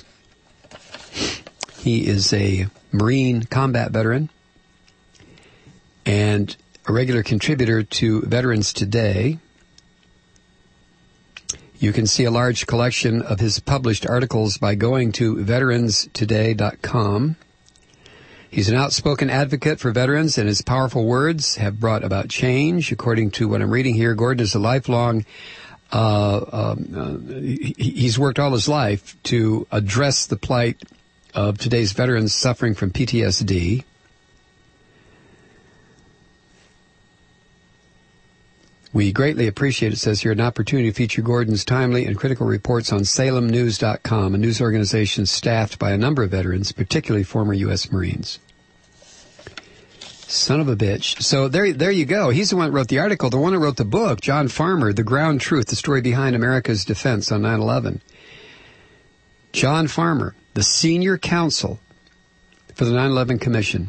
he is a Marine combat veteran and a regular contributor to Veterans Today. You can see a large collection of his published articles by going to veteranstoday.com. He's an outspoken advocate for veterans, and his powerful words have brought about change. According to what I'm reading here, Gordon is a lifelong, he's worked all his life to address the plight of today's veterans suffering from PTSD. We greatly appreciate, it says here, an opportunity to feature Gordon's timely and critical reports on SalemNews.com, a news organization staffed by a number of veterans, particularly former U.S. Marines. Son of a bitch. So there you go. He's the one that wrote the article. The one who wrote the book, John Farmer, The Ground Truth, the story behind America's defense on 9/11. John Farmer, the senior counsel for the 9/11 Commission,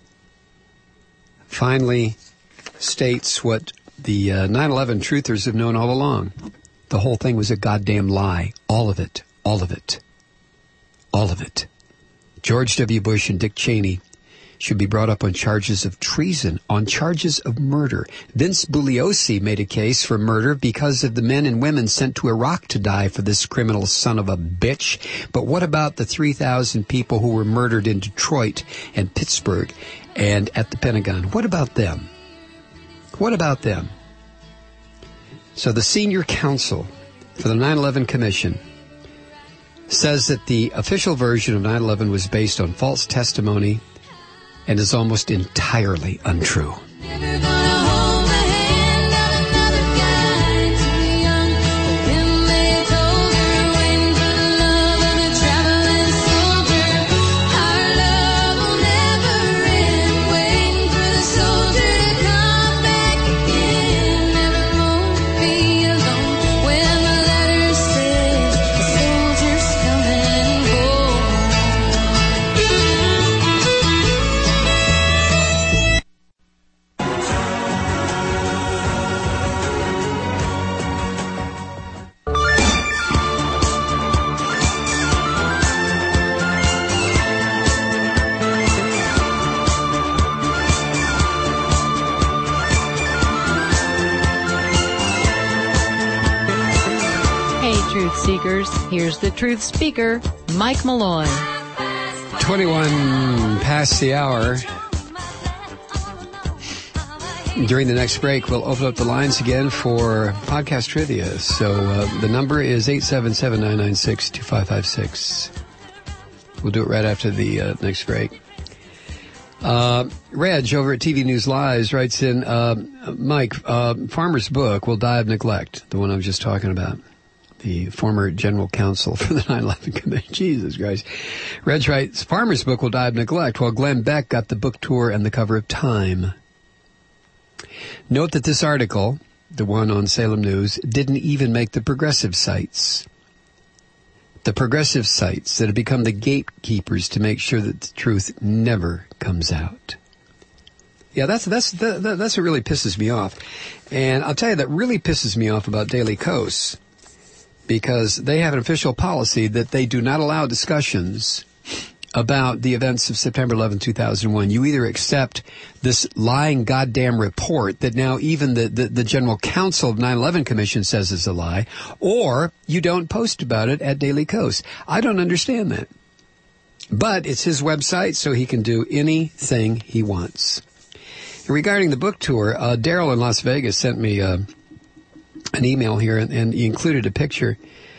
finally states what the 9/11 truthers have known all along. The whole thing was a goddamn lie. All of it. All of it. All of it. George W. Bush and Dick Cheney should be brought up on charges of treason, on charges of murder. Vince Bugliosi made a case for murder because of the men and women sent to Iraq to die for this criminal son of a bitch. But what about the 3,000 people who were murdered in Detroit and Pittsburgh and at the Pentagon? What about them? What about them? So the senior counsel for the 9/11 Commission says that the official version of 9/11 was based on false testimony and is almost entirely untrue. Seekers, here's the truth speaker, Mike Malloy. 21 past the hour. During the next break, we'll open up the lines again for podcast trivia. So the number is 877-996-2556. We'll do it right after the next break. Reg over at TV News Lives writes in, Mike, Farmer's book, Will Die of Neglect, the one I was just talking about. The former general counsel for the 9/11 Commission. Jesus Christ. Reg writes, Farmer's book Will Die of Neglect, while Glenn Beck got the book tour and the cover of Time. Note that this article, the one on Salem News, didn't even make the progressive sites. The progressive sites that have become the gatekeepers to make sure that the truth never comes out. Yeah, that's what really pisses me off. And I'll tell you, that really pisses me off about Daily Kos, because they have an official policy that they do not allow discussions about the events of September 11, 2001. You either accept this lying goddamn report that now even the General Counsel of 9/11 Commission says is a lie, or you don't post about it at Daily Kos. I don't understand that. But it's his website, so he can do anything he wants. Regarding the book tour, Daryl in Las Vegas sent me an email here, and he included a picture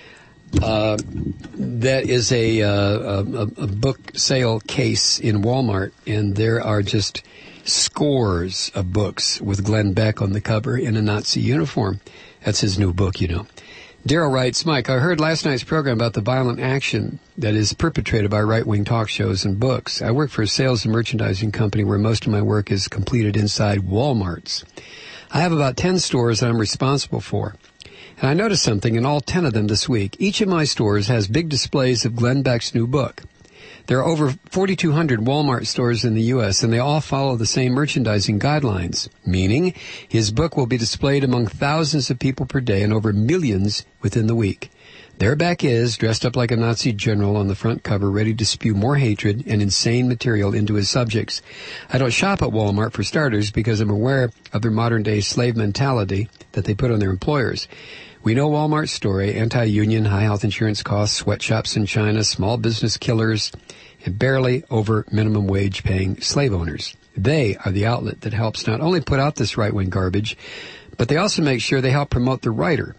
that is a book sale case in Walmart, and there are just scores of books with Glenn Beck on the cover in a Nazi uniform. That's his new book, you know. Daryl writes, Mike, I heard last night's program about the violent action that is perpetrated by right-wing talk shows and books. I work for a sales and merchandising company where most of my work is completed inside Walmarts. I have about 10 stores that I'm responsible for. And I noticed something in all 10 of them this week. Each of my stores has big displays of Glenn Beck's new book. There are over 4,200 Walmart stores in the U.S., and they all follow the same merchandising guidelines, meaning his book will be displayed among thousands of people per day and over millions within the week. There Beck is, dressed up like a Nazi general on the front cover, ready to spew more hatred and insane material into his subjects. I don't shop at Walmart for starters because I'm aware of their modern-day slave mentality that they put on their employers. We know Walmart's story: anti-union, high health insurance costs, sweatshops in China, small business killers, and barely over minimum wage paying slave owners. They are the outlet that helps not only put out this right-wing garbage, but they also make sure they help promote the writer.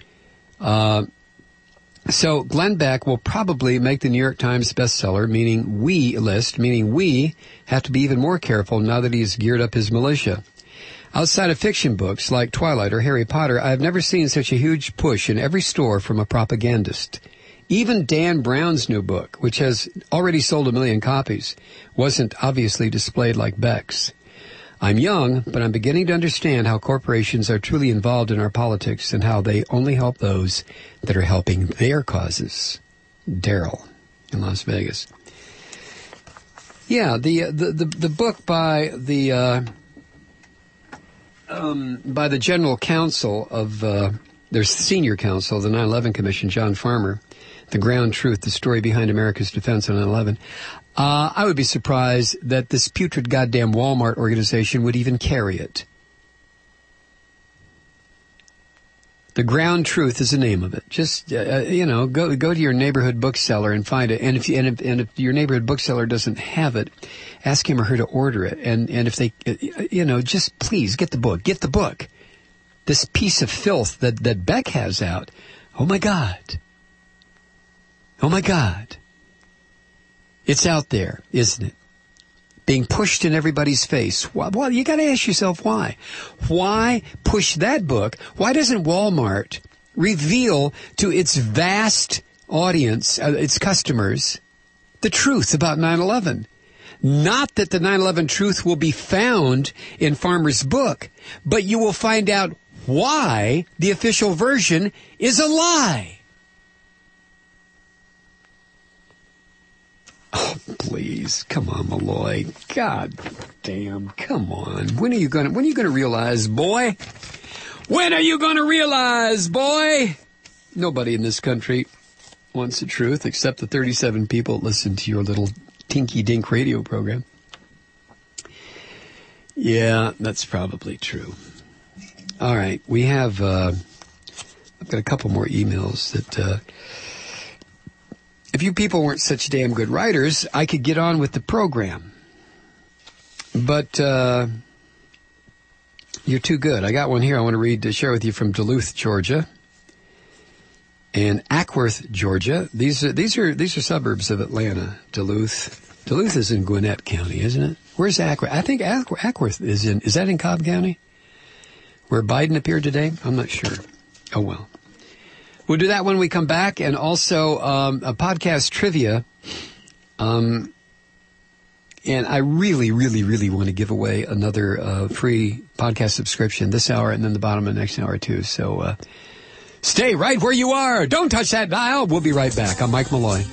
So Glenn Beck will probably make the New York Times bestseller, meaning we have to be even more careful now that he's geared up his militia. Outside of fiction books like Twilight or Harry Potter, I've never seen such a huge push in every store from a propagandist. Even Dan Brown's new book, which has already sold 1 million copies, wasn't obviously displayed like Beck's. I'm young, but I'm beginning to understand how corporations are truly involved in our politics and how they only help those that are helping their causes. Daryl in Las Vegas. Yeah, the book by the General Counsel of their senior counsel, the 9/11 Commission, John Farmer, The Ground Truth: The Story Behind America's Defense on 9/11. I would be surprised that this putrid goddamn Walmart organization would even carry it. The Ground Truth is the name of it. Just go to your neighborhood bookseller and find it. And if your neighborhood bookseller doesn't have it, ask him or her to order it. And if they, just please get the book. Get the book. This piece of filth that Beck has out. Oh my God. Oh my God. It's out there, isn't it? Being pushed in everybody's face. Well, you got to ask yourself why. Why push that book? Why doesn't Walmart reveal to its vast audience, its customers, the truth about 9/11? Not that the 9/11 truth will be found in Farmer's book, but you will find out why the official version is a lie. Oh, please. Come on, Malloy. God damn. Come on. When are you gonna realize, boy? When are you gonna realize, boy? Nobody in this country wants the truth except the 37 people that listen to your little tinky-dink radio program. Yeah, that's probably true. All right. We have, I've got a couple more emails that, if you people weren't such damn good writers, I could get on with the program. But you're too good. I got one here I want to share with you from Duluth, Georgia, and Ackworth, Georgia. These are suburbs of Atlanta. Duluth is in Gwinnett County, isn't it? Where's Ackworth? I think Ackworth is that in Cobb County? Where Biden appeared today? I'm not sure. Oh well. We'll do that when we come back, and also a podcast trivia. And I really, really, really want to give away another free podcast subscription this hour and then the bottom of the next hour, too. So stay right where you are. Don't touch that dial. We'll be right back. I'm Mike Malloy.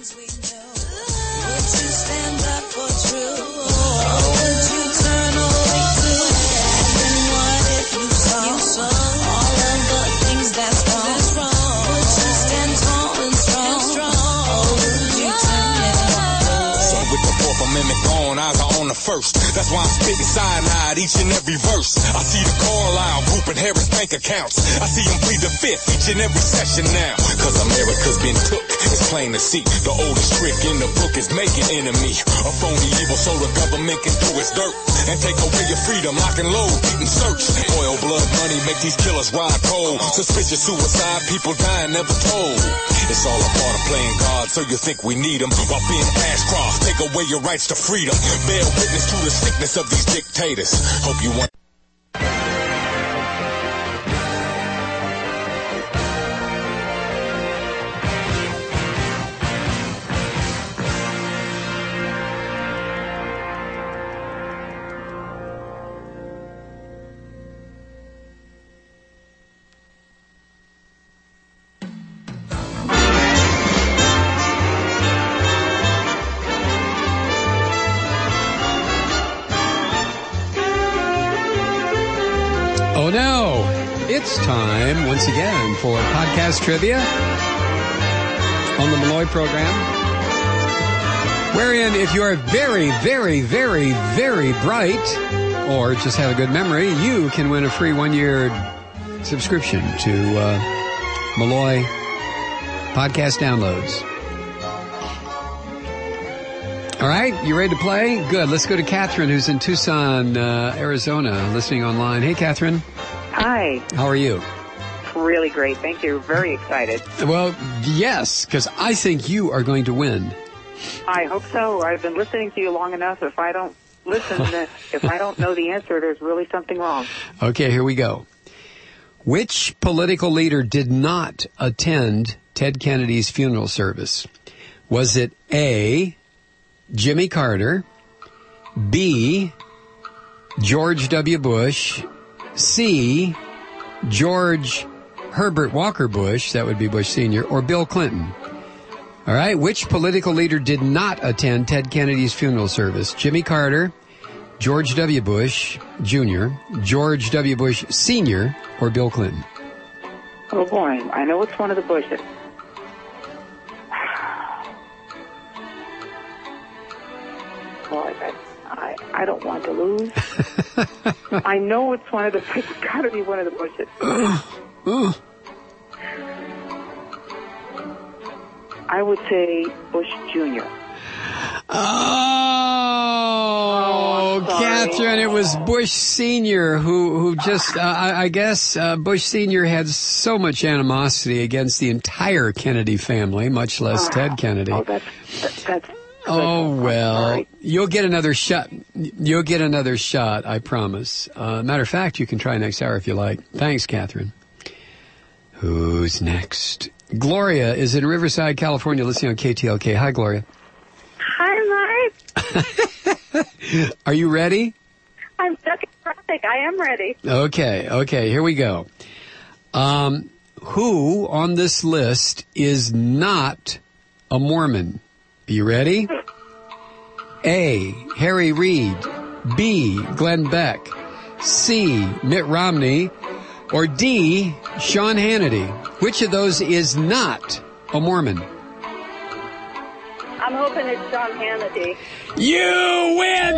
First. That's why I'm spitting cyanide each and every verse. I see the Carlisle group and Harris bank accounts. I see them plead the fifth each and every session now. Cause America's been took, it's plain to see. The oldest trick in the book is make an enemy. A phony evil so the government can do its dirt and take away your freedom, lock and load, and search. Oil, blood, money make these killers ride cold. Suspicious suicide, people dying never told. It's all a part of playing God, so you think we need them. While being Ashcroft, take away your rights to freedom. Bear witness to the sickness of these dictators. Hope you want. Oh no, it's time once again for podcast trivia on the Malloy program, wherein if you are very, very, very, very bright or just have a good memory, you can win a free 1-year subscription to Malloy podcast downloads. All right, you ready to play? Good. Let's go to Catherine, who's in Tucson, Arizona, listening online. Hey, Catherine. Hi. How are you? Really great. Thank you. Very excited. Well, yes, because I think you are going to win. I hope so. I've been listening to you long enough. If I don't listen, if I don't know the answer, there's really something wrong. Okay, here we go. Which political leader did not attend Ted Kennedy's funeral service? Was it A, Jimmy Carter, B, George W. Bush, C, George Herbert Walker Bush, that would be Bush Sr., or Bill Clinton? All right, which political leader did not attend Ted Kennedy's funeral service? Jimmy Carter, George W. Bush Jr., George W. Bush Sr., or Bill Clinton? Oh, boy. I know it's one of the Bushes. Boy, I don't want to lose. I know it's one of the... It's got to be one of the Bushes. I would say Bush Jr. Oh, Catherine, it was Bush Sr. who just, I guess, Bush Sr. had so much animosity against the entire Kennedy family, much less Ted Kennedy. Oh, that's oh, well, you'll get another shot. You'll get another shot, I promise. Matter of fact, you can try next hour if you like. Thanks, Catherine. Who's next? Gloria is in Riverside, California, listening on KTLK. Hi, Gloria. Hi, Mike. Are you ready? I'm stuck in traffic. I am ready. Okay, here we go. Who on this list is not a Mormon? Are you ready? A, Harry Reid. B, Glenn Beck. C, Mitt Romney. Or D, Sean Hannity. Which of those is not a Mormon? I'm hoping it's Sean Hannity. You win!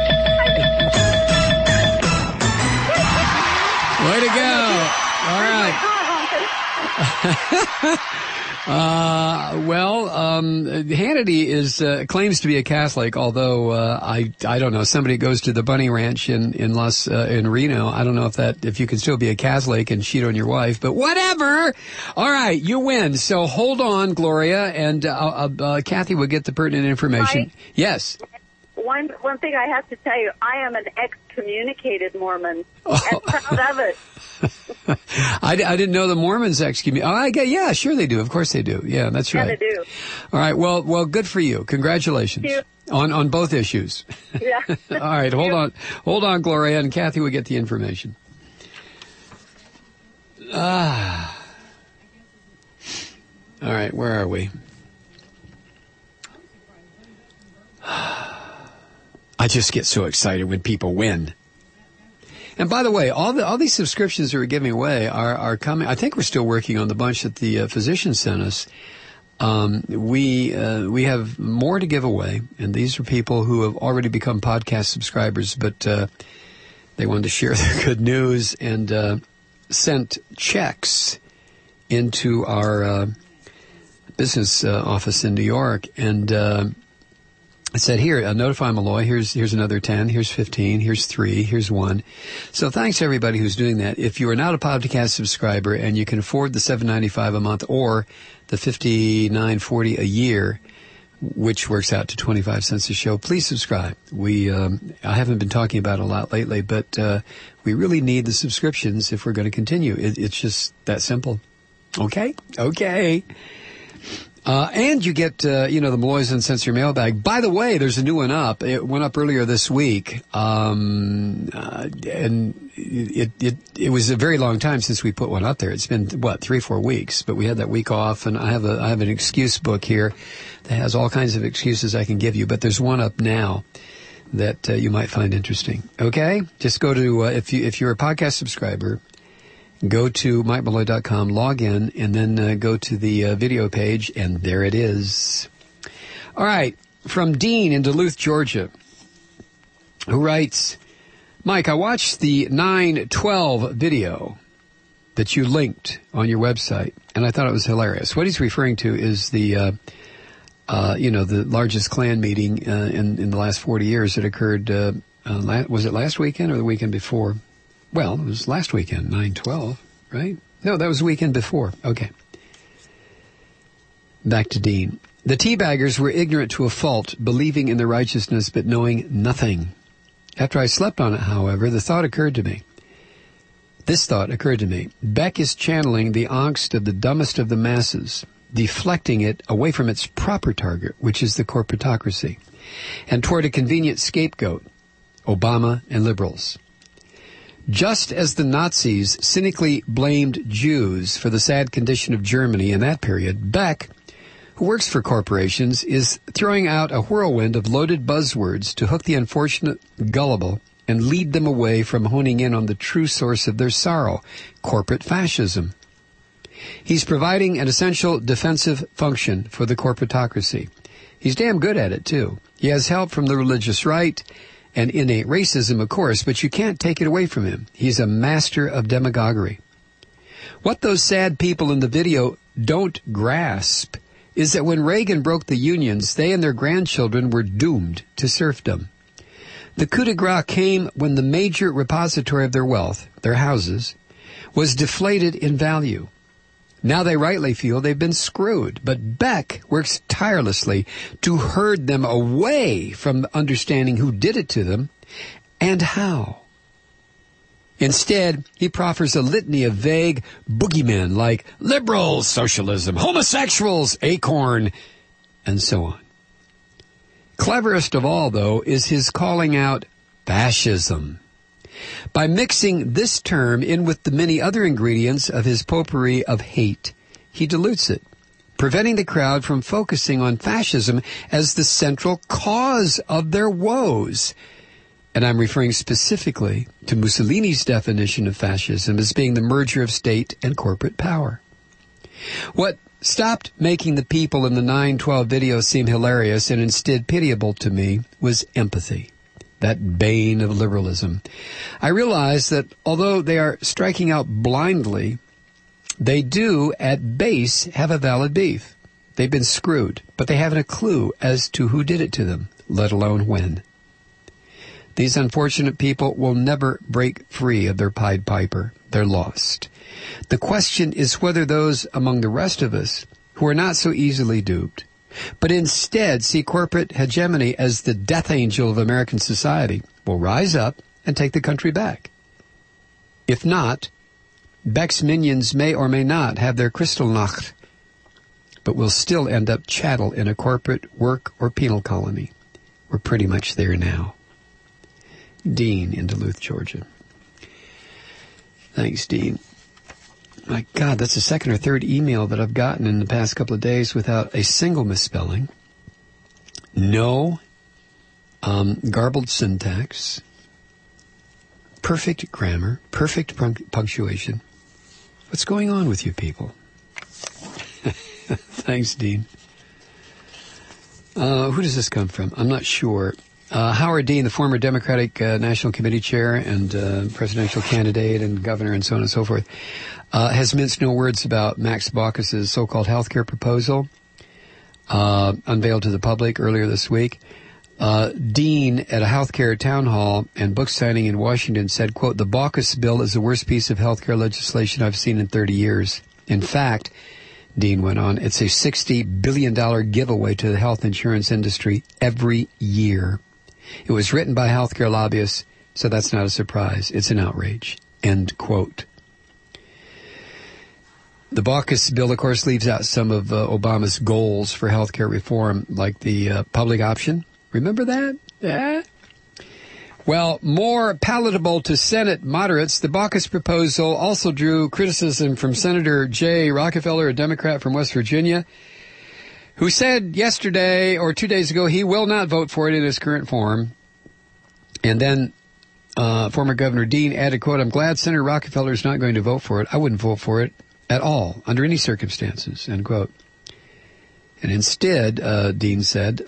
Way to go. All right. Hannity claims to be a Catholic, although I don't know. Somebody goes to the Bunny Ranch in Reno. I don't know if you can still be a Catholic and cheat on your wife, but whatever. All right, you win. So hold on, Gloria, and Kathy will get the pertinent information. Right. Yes. One thing I have to tell you, I am an excommunicated Mormon, and proud of it. I didn't know the Mormons excommunicate. Yeah, sure they do. Of course they do. Yeah, that's right. Yeah, they do. All right. Well, good for you. Congratulations. Thank you. On both issues. Yeah. All right, hold on, Gloria, and Kathy will get the information. All right, where are we? I just get so excited when people win. And by the way, all these subscriptions that we're giving away are coming. I think we're still working on the bunch that the physician sent us. We have more to give away, and these are people who have already become podcast subscribers, but they wanted to share their good news and sent checks into our business office in New York, and I said, here, notify Malloy, here's another 10, here's 15, here's 3, here's 1. So thanks to everybody who's doing that. If you are not a podcast subscriber and you can afford the $7.95 a month or the $59.40 a year, which works out to 25 cents a show, please subscribe. I haven't been talking about it a lot lately, but we really need the subscriptions if we're going to continue. It's just that simple. Okay? And you get, the Malloy's Uncensored mailbag. By the way, there's a new one up. It went up earlier this week. And it was a very long time since we put one up there. It's been, 3-4 weeks, but we had that week off, and I have an excuse book here that has all kinds of excuses I can give you, but there's one up now that you might find interesting. Okay? Just go to, if you're a podcast subscriber, go to MikeMalloy.com, log in, and then go to the video page, and there it is. All right, from Dean in Duluth, Georgia, who writes, Mike, I watched the 9/12 video that you linked on your website, and I thought it was hilarious. What he's referring to is the largest Klan meeting in the last 40 years that occurred, was it last weekend or the weekend before? Well, it was last weekend, 9/12, right? No, that was the weekend before. Okay. Back to Dean. The teabaggers were ignorant to a fault, believing in their righteousness but knowing nothing. After I slept on it, however, this thought occurred to me. Beck is channeling the angst of the dumbest of the masses, deflecting it away from its proper target, which is the corporatocracy, and toward a convenient scapegoat, Obama and liberals. Just as the Nazis cynically blamed Jews for the sad condition of Germany in that period, Beck, who works for corporations, is throwing out a whirlwind of loaded buzzwords to hook the unfortunate gullible and lead them away from honing in on the true source of their sorrow, corporate fascism. He's providing an essential defensive function for the corporatocracy. He's damn good at it, too. He has help from the religious right and innate racism, of course, but you can't take it away from him. He's a master of demagoguery. What those sad people in the video don't grasp is that when Reagan broke the unions, they and their grandchildren were doomed to serfdom. The coup de grace came when the major repository of their wealth, their houses, was deflated in value. Now they rightly feel they've been screwed, but Beck works tirelessly to herd them away from understanding who did it to them and how. Instead, he proffers a litany of vague boogeymen like liberals, socialism, homosexuals, acorn, and so on. Cleverest of all, though, is his calling out fascism. By mixing this term in with the many other ingredients of his potpourri of hate, he dilutes it, preventing the crowd from focusing on fascism as the central cause of their woes. And I'm referring specifically to Mussolini's definition of fascism as being the merger of state and corporate power. What stopped making the people in the 9/12 video seem hilarious and instead pitiable to me was empathy. That bane of liberalism. I realize that although they are striking out blindly, they do, at base, have a valid beef. They've been screwed, but they haven't a clue as to who did it to them, let alone when. These unfortunate people will never break free of their Pied Piper. They're lost. The question is whether those among the rest of us who are not so easily duped, but instead see corporate hegemony as the death angel of American society, will rise up and take the country back. If not, Beck's minions may or may not have their Kristallnacht, but will still end up chattel in a corporate work or penal colony. We're pretty much there now. Dean in Duluth, Georgia. Thanks, Dean. My God, that's the second or third email that I've gotten in the past couple of days without a single misspelling. No garbled syntax. Perfect grammar. Perfect punctuation. What's going on with you people? Thanks, Dean. Who does this come from? I'm not sure. Howard Dean, the former Democratic National Committee chair and presidential candidate and governor and so on and so forth, has minced no words about Max Baucus's so-called health care proposal unveiled to the public earlier this week. Dean, at a healthcare town hall and book signing in Washington, said, quote, "The Baucus bill is the worst piece of healthcare legislation I've seen in 30 years. In fact," Dean went on, "it's a $60 billion giveaway to the health insurance industry every year. It was written by healthcare lobbyists, so that's not a surprise. It's an outrage." End quote. The Baucus bill, of course, leaves out some of Obama's goals for healthcare reform, like the public option. Remember that? Yeah. Well, more palatable to Senate moderates, the Baucus proposal also drew criticism from Senator Jay Rockefeller, a Democrat from West Virginia, who said yesterday or 2 days ago he will not vote for it in its current form. And then former Governor Dean added, quote, "I'm glad Senator Rockefeller is not going to vote for it. I wouldn't vote for it at all, under any circumstances," end quote. And instead, Dean said,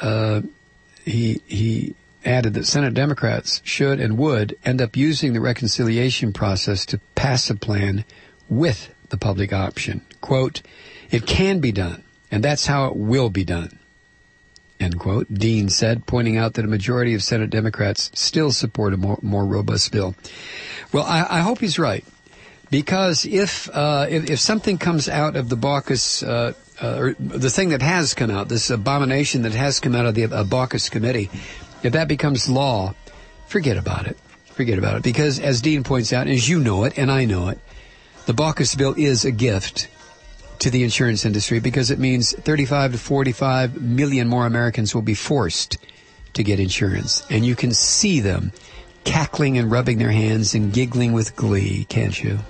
he added that Senate Democrats should and would end up using the reconciliation process to pass a plan with the public option. Quote, "It can be done, and that's how it will be done," end quote, Dean said, pointing out that a majority of Senate Democrats still support a more robust bill. Well, I hope he's right, because if something comes out of the Baucus, or the thing that has come out, this abomination that has come out of the Baucus committee, if that becomes law, forget about it. Forget about it. Because as Dean points out, as you know it, and I know it, the Baucus bill is a gift to the insurance industry because it means 35 to 45 million more Americans will be forced to get insurance. And you can see them cackling and rubbing their hands and giggling with glee, can't you?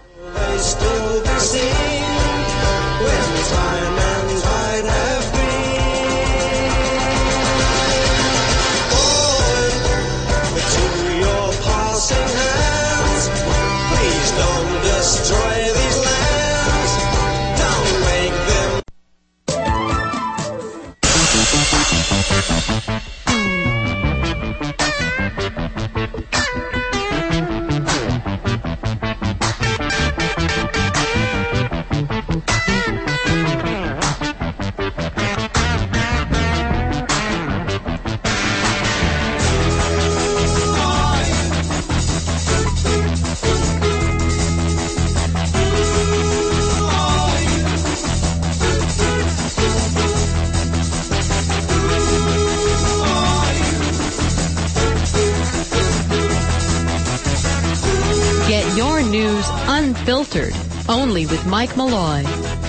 Unfiltered, only with Mike Malloy.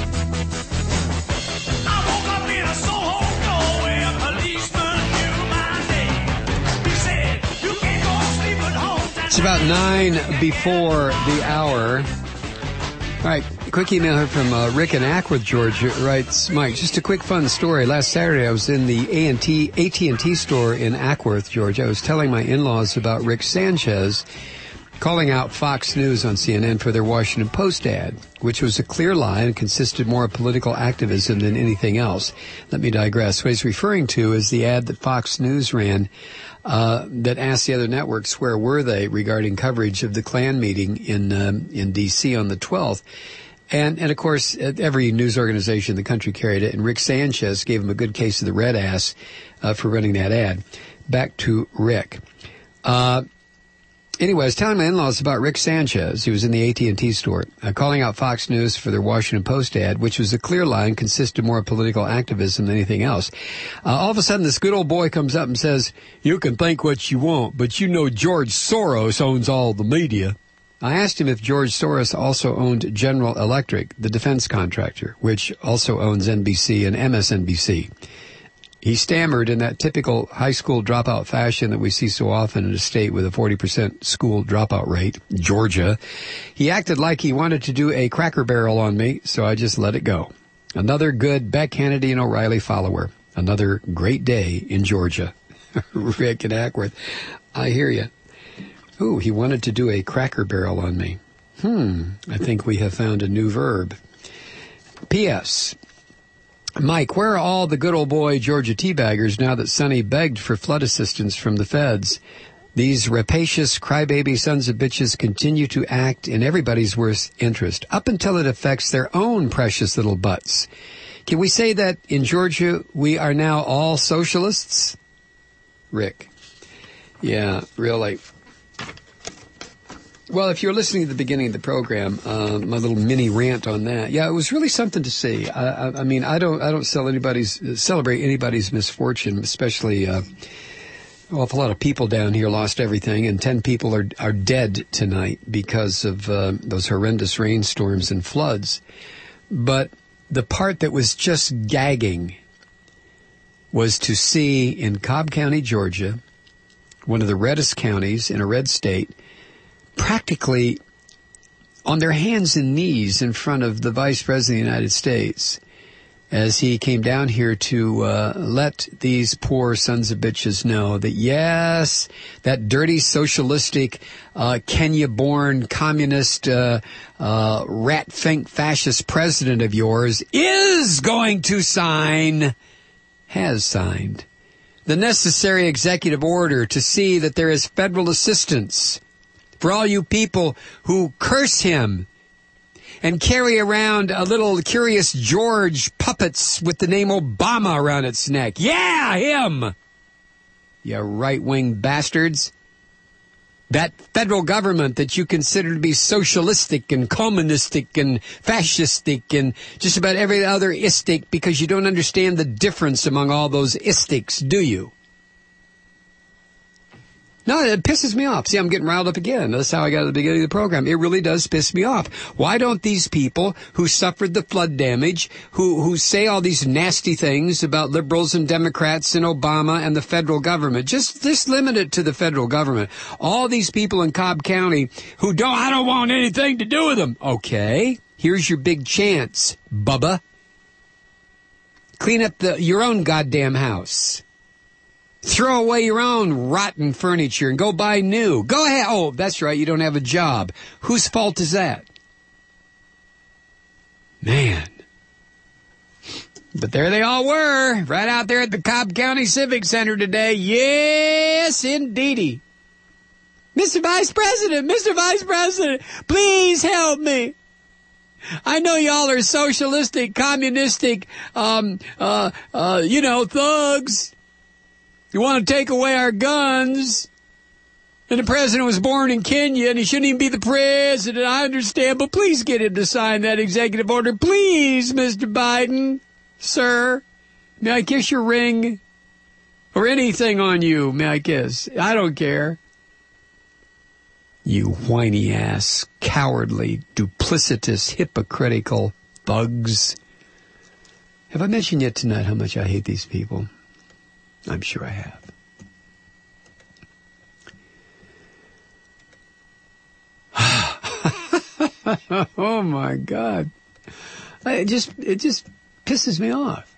It's about 9 before the hour. All right, quick email here from Rick in Ackworth, Georgia. Writes, Mike, just a quick fun story. Last Saturday, I was in the AT&T store in Ackworth, Georgia. I was telling my in-laws about Rick Sanchez calling out Fox News on CNN for their Washington Post ad, which was a clear lie and consisted more of political activism than anything else. Let me digress. What he's referring to is the ad that Fox News ran that asked the other networks where were they regarding coverage of the Klan meeting in D.C. on the 12th. And of course, every news organization in the country carried it, and Rick Sanchez gave him a good case of the red ass for running that ad. Back to Rick. Anyway, I was telling my in-laws about Rick Sanchez. He was in the AT&T store, calling out Fox News for their Washington Post ad, which was a clear lie and consisted more of political activism than anything else. All of a sudden, this good old boy comes up and says, "You can think what you want, but you know George Soros owns all the media." I asked him if George Soros also owned General Electric, the defense contractor, which also owns NBC and MSNBC. He stammered in that typical high school dropout fashion that we see so often in a state with a 40% school dropout rate, Georgia. He acted like he wanted to do a Cracker Barrel on me, so I just let it go. Another good Beck Hannity and O'Reilly follower. Another great day in Georgia. Rick and Ackworth. I hear you. Ooh, he wanted to do a Cracker Barrel on me. I think we have found a new verb. P.S. Mike, where are all the good old boy Georgia teabaggers now that Sonny begged for flood assistance from the feds? These rapacious crybaby sons of bitches continue to act in everybody's worst interest, up until it affects their own precious little butts. Can we say that in Georgia we are now all socialists? Rick. Yeah, really. Well, if you're listening at the beginning of the program, my little mini rant on that, yeah, it was really something to see. I mean, I don't celebrate anybody's misfortune, especially, well, if a lot of people down here lost everything, and 10 people are dead tonight because of those horrendous rainstorms and floods. But the part that was just gagging was to see in Cobb County, Georgia, one of the reddest counties in a red state, practically on their hands and knees in front of the Vice President of the United States as he came down here to let these poor sons of bitches know that, yes, that dirty socialistic, Kenya-born communist, rat-fink fascist president of yours is going to has signed, the necessary executive order to see that there is federal assistance for all you people who curse him and carry around a little Curious George puppets with the name Obama around its neck. Yeah, him! You right-wing bastards. That federal government that you consider to be socialistic and communistic and fascistic and just about every other istic because you don't understand the difference among all those istics, do you? No, it pisses me off. See, I'm getting riled up again. That's how I got at the beginning of the program. It really does piss me off. Why don't these people who suffered the flood damage, who say all these nasty things about liberals and Democrats and Obama and the federal government, just limit it to the federal government. All these people in Cobb County who I don't want anything to do with them. Okay, here's your big chance, Bubba. Clean up your own goddamn house. Throw away your own rotten furniture and go buy new. Go ahead. Oh, that's right. You don't have a job. Whose fault is that? Man. But there they all were, right out there at the Cobb County Civic Center today. Yes, indeedy. Mr. Vice President, please help me. I know y'all are socialistic, communistic, thugs. You want to take away our guns. And the president was born in Kenya, and he shouldn't even be the president. I understand, but please get him to sign that executive order. Please, Mr. Biden. Sir, may I kiss your ring? Or anything on you, may I kiss? I don't care. You whiny-ass, cowardly, duplicitous, hypocritical thugs. Have I mentioned yet tonight how much I hate these people? I'm sure I have. Oh my God. It just pisses me off.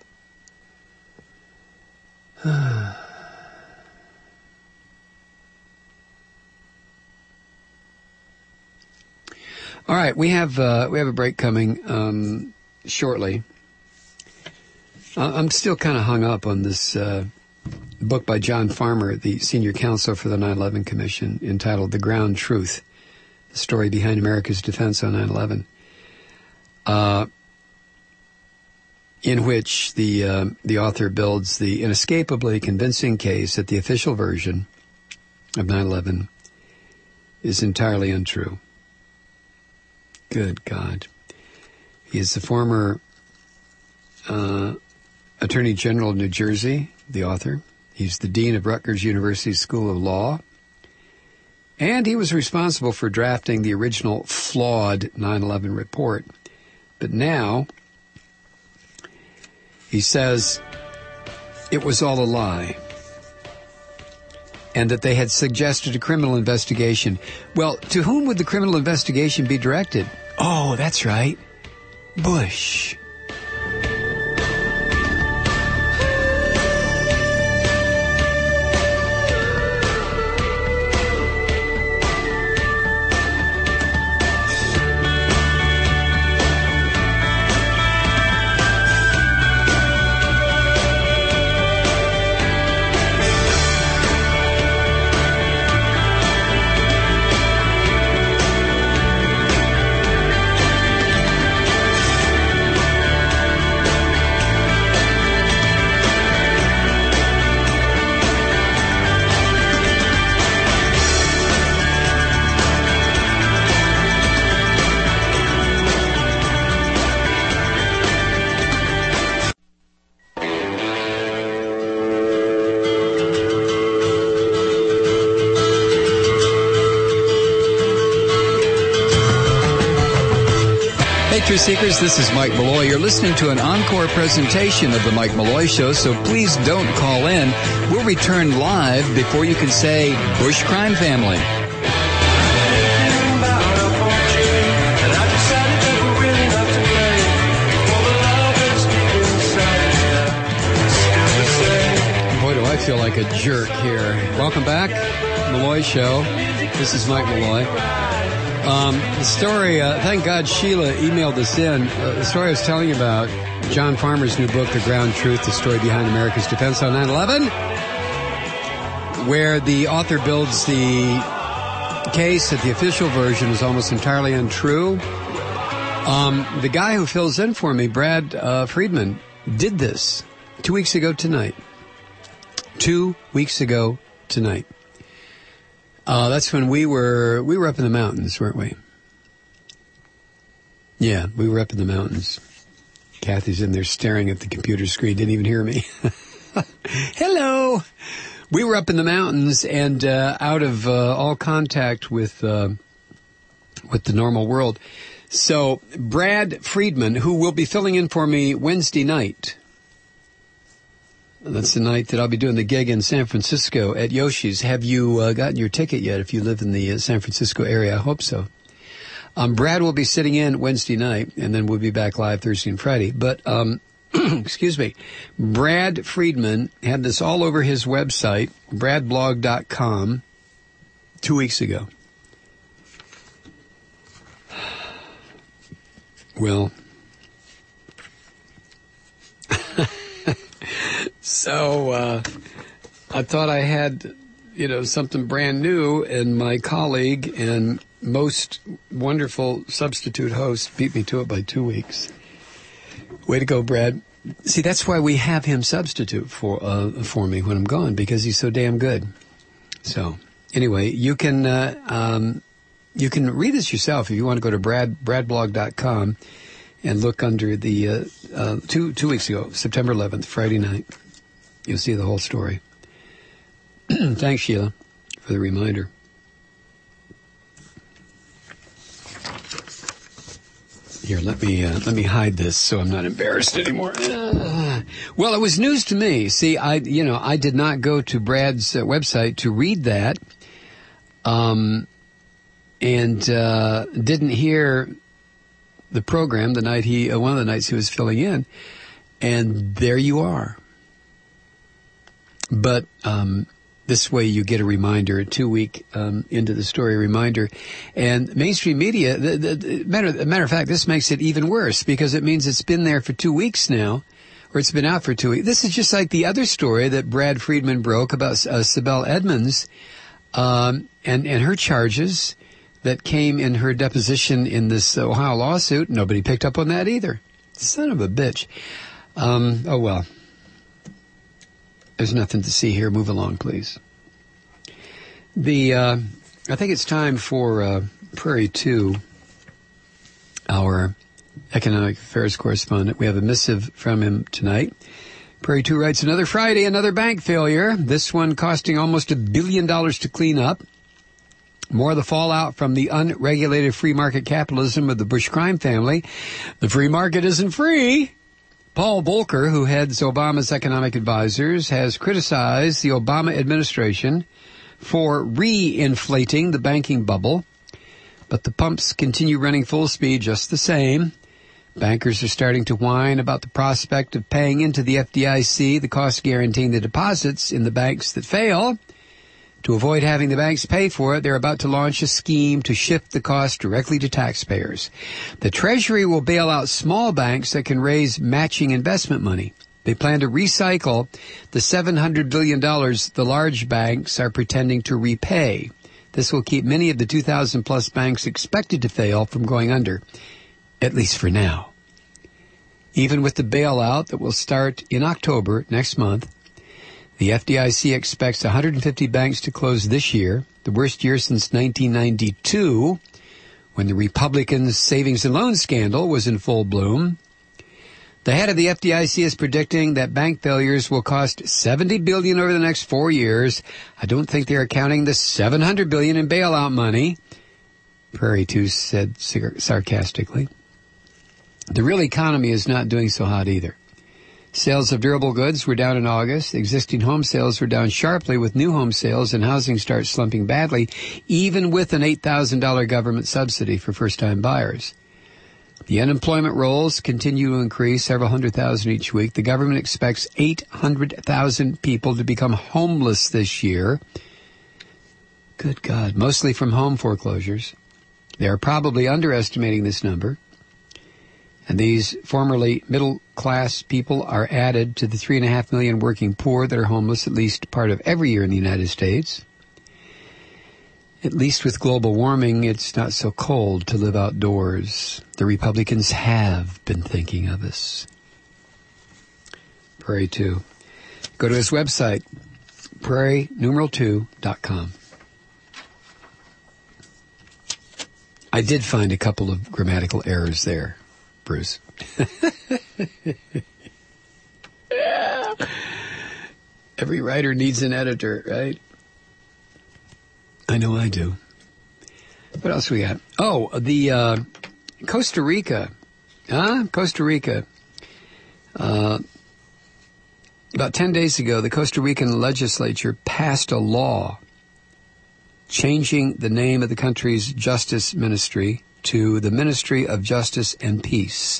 All right, we have a break coming shortly. I'm still kind of hung up on this book by John Farmer, the senior counsel for the 9/11 Commission, entitled "The Ground Truth: The Story Behind America's Defense on 9/11," in which the author builds the inescapably convincing case that the official version of 9/11 is entirely untrue. Good God. He is the former Attorney General of New Jersey, the author. He's the Dean of Rutgers University School of Law. And he was responsible for drafting the original flawed 9/11 report. But now, he says, it was all a lie, and that they had suggested a criminal investigation. Well, to whom would the criminal investigation be directed? Oh, that's right. Bush. Truth Seekers, this is Mike Malloy. You're listening to an encore presentation of The Mike Malloy Show, so please don't call in. We'll return live before you can say Bush crime family. Boy, do I feel like a jerk here. Welcome back, Malloy Show. This is Mike Malloy. The story, thank God Sheila emailed us in. The story I was telling you about, John Farmer's new book, The Ground Truth, the story behind America's defense on 9/11, where the author builds the case that the official version is almost entirely untrue. The guy who fills in for me, Brad Friedman, did this 2 weeks ago tonight. 2 weeks ago tonight. That's when we were up in the mountains, weren't we? Yeah, we were up in the mountains. Kathy's in there staring at the computer screen, didn't even hear me. Hello! We were up in the mountains and out of all contact with the normal world. So, Brad Friedman, who will be filling in for me Wednesday night. That's the night that I'll be doing the gig in San Francisco at Yoshi's. Have you gotten your ticket yet if you live in the San Francisco area? I hope so. Brad will be sitting in Wednesday night, and then we'll be back live Thursday and Friday. But, excuse me, Brad Friedman had this all over his website, bradblog.com, 2 weeks ago. Well... So, I thought I had, something brand new, and my colleague and most wonderful substitute host beat me to it by 2 weeks. Way to go, Brad. See, that's why we have him substitute for me when I'm gone, because he's so damn good. So, anyway, you can read this yourself if you want to go to bradblog.com and look under the 2 weeks ago, September 11th, Friday night. You'll see the whole story. Thanks, Sheila, for the reminder. Here, let me hide this so I'm not embarrassed anymore. Well, it was news to me. See, I did not go to Brad's website to read that, and didn't hear the program one of the nights he was filling in, and there you are. But this way you get a reminder, a 2 week into the story reminder. And mainstream media, matter of fact, this makes it even worse because it means it's been there for 2 weeks now, or it's been out for 2 weeks. This is just like the other story that Brad Friedman broke about Sibel Edmonds and her charges that came in her deposition in this Ohio lawsuit. Nobody picked up on that either. Son of a bitch. Oh, well. There's nothing to see here. Move along, please. I think it's time for Prairie 2, our economic affairs correspondent. We have a missive from him tonight. Prairie 2 writes, another Friday, another bank failure. This one costing almost $1 billion to clean up. More of the fallout from the unregulated free market capitalism of the Bush crime family. The free market isn't free. Paul Volcker, who heads Obama's economic advisors, has criticized the Obama administration for re-inflating the banking bubble. But the pumps continue running full speed just the same. Bankers are starting to whine about the prospect of paying into the FDIC the cost guaranteeing the deposits in the banks that fail. To avoid having the banks pay for it, they're about to launch a scheme to shift the cost directly to taxpayers. The Treasury will bail out small banks that can raise matching investment money. They plan to recycle the $700 billion the large banks are pretending to repay. This will keep many of the 2,000-plus banks expected to fail from going under, at least for now. Even with the bailout that will start in October next month, the FDIC expects 150 banks to close this year, the worst year since 1992, when the Republican savings and loan scandal was in full bloom. The head of the FDIC is predicting that bank failures will cost $70 billion over the next 4 years. I don't think they're counting the $700 billion in bailout money, Prairie 2 said sarcastically. The real economy is not doing so hot either. Sales of durable goods were down in August. Existing home sales were down sharply, with new home sales and housing starts slumping badly, even with an $8,000 government subsidy for first-time buyers. The unemployment rolls continue to increase, several hundred thousand each week. The government expects 800,000 people to become homeless this year. Good God, mostly from home foreclosures. They are probably underestimating this number. And these formerly middle-class people are added to the 3.5 million working poor that are homeless at least part of every year in the United States. At least with global warming, it's not so cold to live outdoors. The Republicans have been thinking of us. Prairie 2. Go to his website, prairie2.com. I did find a couple of grammatical errors there, Bruce. Every writer needs an editor, right? I know I do. What else we got? Oh, the Costa Rica. Costa Rica. About 10 days ago, the Costa Rican legislature passed a law changing the name of the country's justice ministry to the Ministry of Justice and Peace,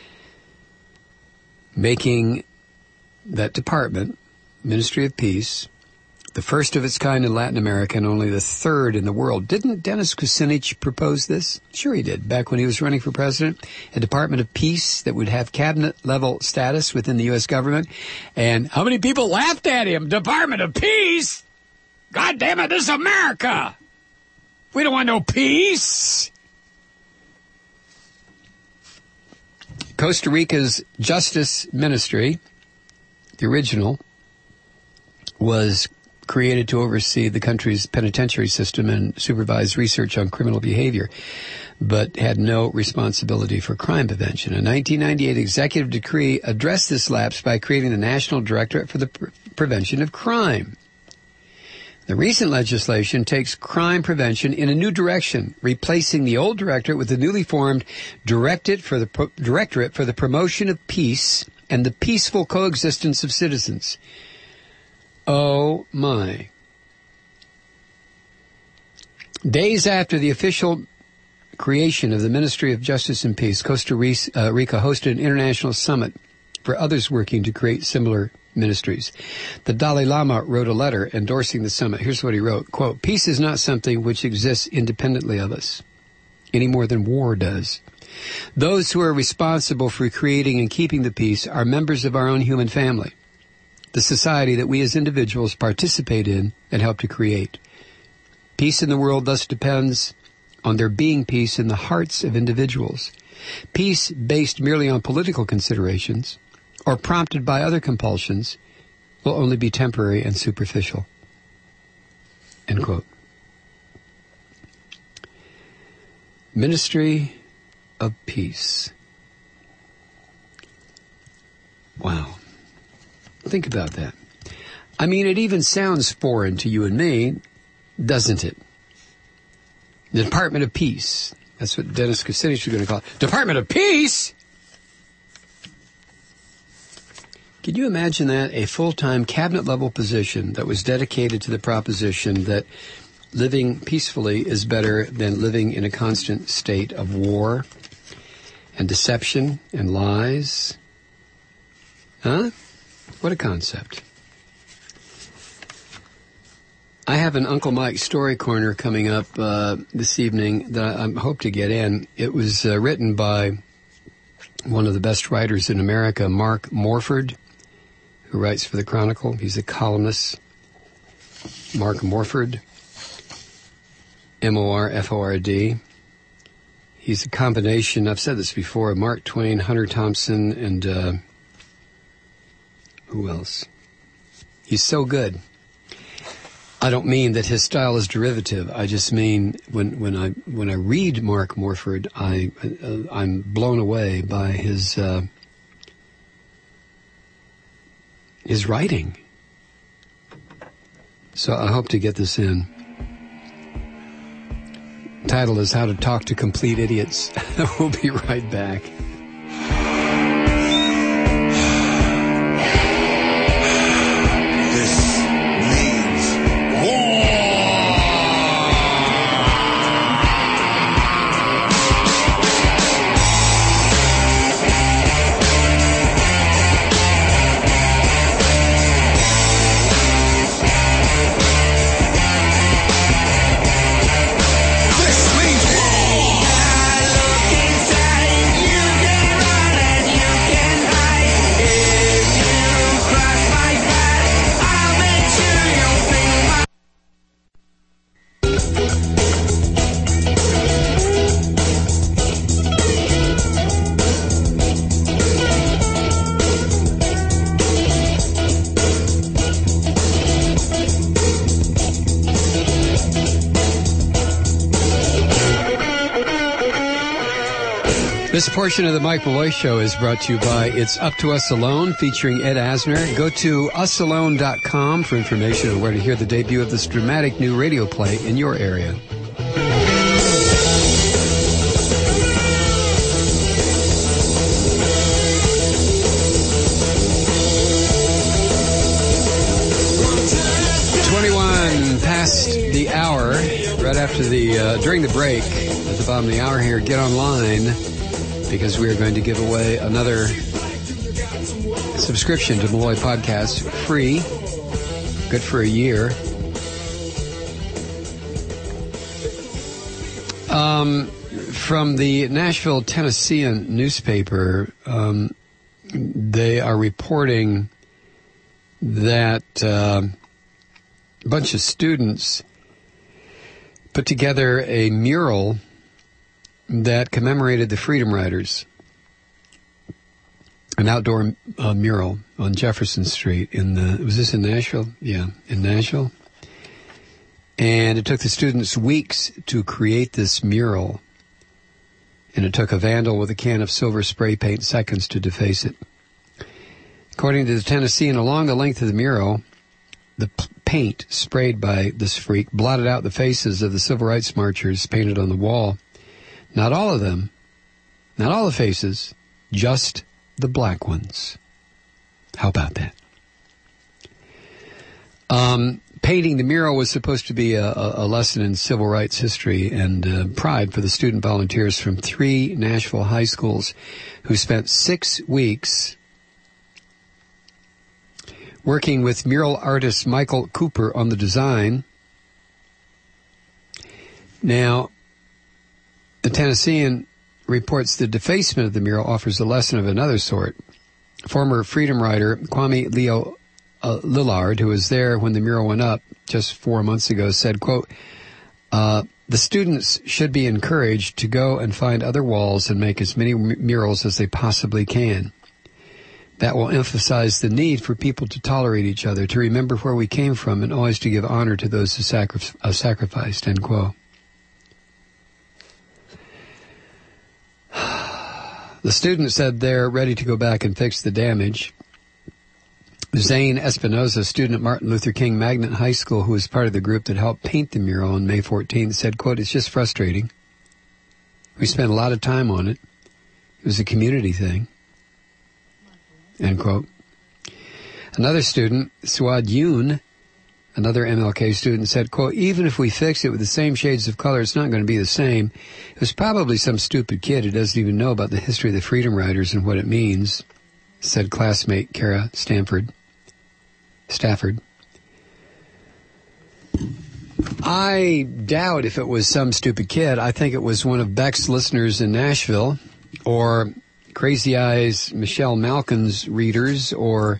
making that department, Ministry of Peace, the first of its kind in Latin America and only the third in the world. Didn't Dennis Kucinich propose this? Sure he did, back when he was running for president. A Department of Peace that would have cabinet-level status within the U.S. government. And how many people laughed at him? Department of Peace? God damn it, this is America! We don't want no peace! Costa Rica's Justice Ministry, the original, was created to oversee the country's penitentiary system and supervise research on criminal behavior, but had no responsibility for crime prevention. A 1998 executive decree addressed this lapse by creating the National Directorate for the Prevention of Crime. The recent legislation takes crime prevention in a new direction, replacing the old directorate with the newly formed Directorate for the Promotion of Peace and the Peaceful Coexistence of Citizens. Oh, my. Days after the official creation of the Ministry of Justice and Peace, Costa Rica hosted an international summit for others working to create similar ministries. The Dalai Lama wrote a letter endorsing the summit. Here's what he wrote, quote, "Peace is not something which exists independently of us, any more than war does. Those who are responsible for creating and keeping the peace are members of our own human family, the society that we as individuals participate in and help to create. Peace in the world thus depends on there being peace in the hearts of individuals. Peace based merely on political considerations or prompted by other compulsions will only be temporary and superficial." End quote. Ministry of Peace. Wow. Think about that. I mean, it even sounds foreign to you and me, doesn't it? The Department of Peace. That's what Dennis Kucinich was going to call it. Department of Peace? Can you imagine that? A full-time cabinet-level position that was dedicated to the proposition that living peacefully is better than living in a constant state of war and deception and lies. Huh? What a concept. I have an Uncle Mike story corner coming up this evening that I hope to get in. It was written by one of the best writers in America, Mark Morford, who writes for the Chronicle. He's a columnist. Mark Morford, Morford. He's a combination, I've said this before, of Mark Twain, Hunter Thompson, and who else? He's so good. I don't mean that his style is derivative. I just mean when I read Mark Morford, I'm blown away by his writing. So I hope to get this in. Title is How to Talk to Complete Idiots. We'll be right back. This portion of the Mike Malloy Show is brought to you by It's Up to Us Alone, featuring Ed Asner. Go to usalone.com for information on where to hear the debut of this dramatic new radio play in your area. Past the hour, right after during the break, at the bottom of the hour here, get online, because we are going to give away another subscription to Malloy Podcast, free, good for a year. From the Nashville Tennessean newspaper, they are reporting that a bunch of students put together a mural that commemorated the Freedom Riders. An outdoor mural on Jefferson Street was this in Nashville? Yeah, in Nashville. And it took the students weeks to create this mural. And it took a vandal with a can of silver spray paint seconds to deface it. According to the Tennessean, along the length of the mural, the paint sprayed by this freak blotted out the faces of the civil rights marchers painted on the wall. Not all of them, not all the faces, just the black ones. How about that? Painting the mural was supposed to be a lesson in civil rights history and pride for the student volunteers from 3 Nashville high schools who spent 6 weeks working with mural artist Michael Cooper on the design. Now, the Tennessean reports the defacement of the mural offers a lesson of another sort. Former Freedom Rider Kwame Leo Lillard, who was there when the mural went up just 4 months ago, said, quote, the students should be encouraged to go and find other walls and make as many murals as they possibly can. That will emphasize the need for people to tolerate each other, to remember where we came from, and always to give honor to those who sacrificed, end quote. The students said they're ready to go back and fix the damage. Zane Espinoza, student at Martin Luther King Magnet High School, who was part of the group that helped paint the mural on May 14th, said, quote, it's just frustrating. We spent a lot of time on it. It was a community thing. End quote. Another student, Suad Yoon, another MLK student, said, quote, even if we fix it with the same shades of color, it's not going to be the same. It was probably some stupid kid who doesn't even know about the history of the Freedom Riders and what it means, said classmate Kara Stafford. I doubt if it was some stupid kid. I think it was one of Beck's listeners in Nashville, or Crazy Eyes Michelle Malkin's readers, or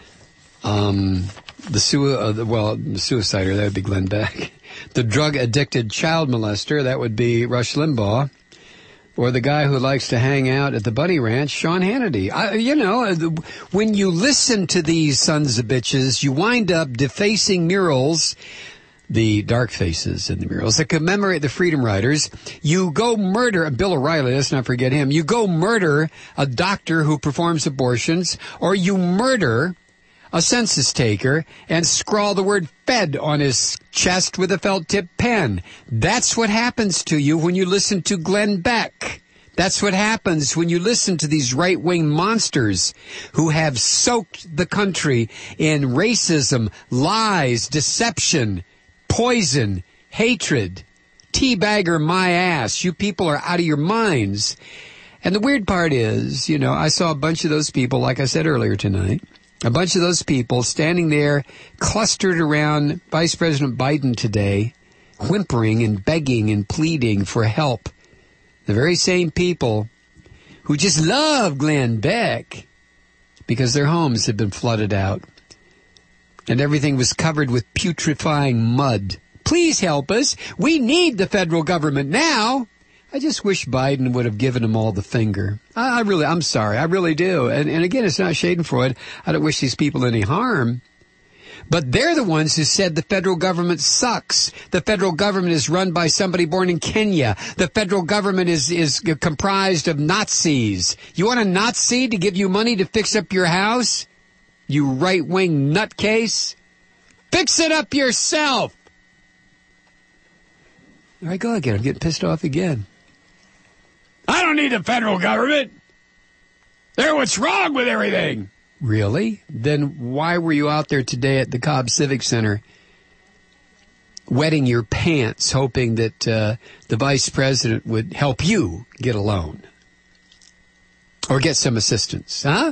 the suicider, that would be Glenn Beck. The drug-addicted child molester, that would be Rush Limbaugh. Or the guy who likes to hang out at the Bunny Ranch, Sean Hannity. When you listen to these sons of bitches, you wind up defacing murals, the dark faces in the murals, that commemorate the Freedom Riders. You go murder Bill O'Reilly, let's not forget him. You go murder a doctor who performs abortions, or you murder a census taker and scrawl the word Fed on his chest with a felt-tip pen. That's what happens to you when you listen to Glenn Beck. That's what happens when you listen to these right-wing monsters who have soaked the country in racism, lies, deception, poison, hatred. Teabagger my ass. You people are out of your minds. And the weird part is, I saw a bunch of those people, like I said earlier tonight, a bunch of those people standing there clustered around Vice President Biden today, whimpering and begging and pleading for help. The very same people who just love Glenn Beck because their homes had been flooded out and everything was covered with putrefying mud. Please help us. We need the federal government now. I just wish Biden would have given them all the finger. I'm sorry. I really do. And again, it's not Schadenfreude. I don't wish these people any harm. But they're the ones who said the federal government sucks. The federal government is run by somebody born in Kenya. The federal government is comprised of Nazis. You want a Nazi to give you money to fix up your house? You right-wing nutcase? Fix it up yourself! All right, go again. I'm getting pissed off again. I don't need the federal government. They're what's wrong with everything. Really? Then why were you out there today at the Cobb Civic Center wetting your pants, hoping that the vice president would help you get a loan or get some assistance? Huh?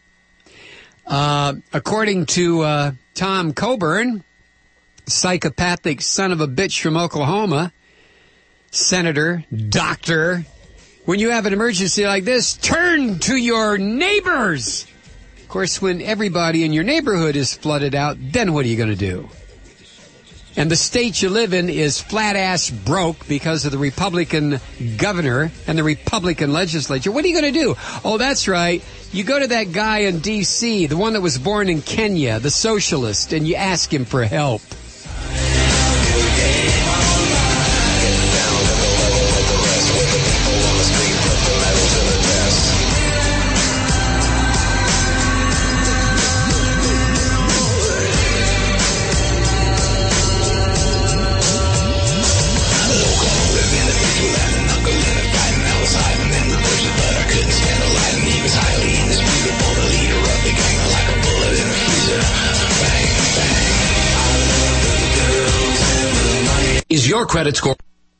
According to Tom Coburn, psychopathic son of a bitch from Oklahoma, senator, doctor, when you have an emergency like this, turn to your neighbors. Of course, when everybody in your neighborhood is flooded out, then what are you going to do? And the state you live in is flat-ass broke because of the Republican governor and the Republican legislature. What are you going to do? Oh, that's right. You go to that guy in D.C., the one that was born in Kenya, the socialist, and you ask him for help. Is your credit score?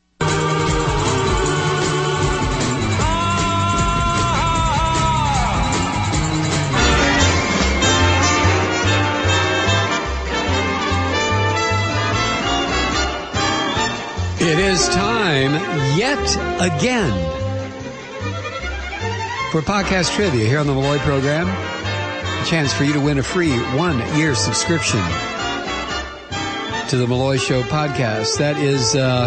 It is time yet again for podcast trivia here on the Malloy program. A chance for you to win a free 1-year subscription to the Malloy Show podcast. That is,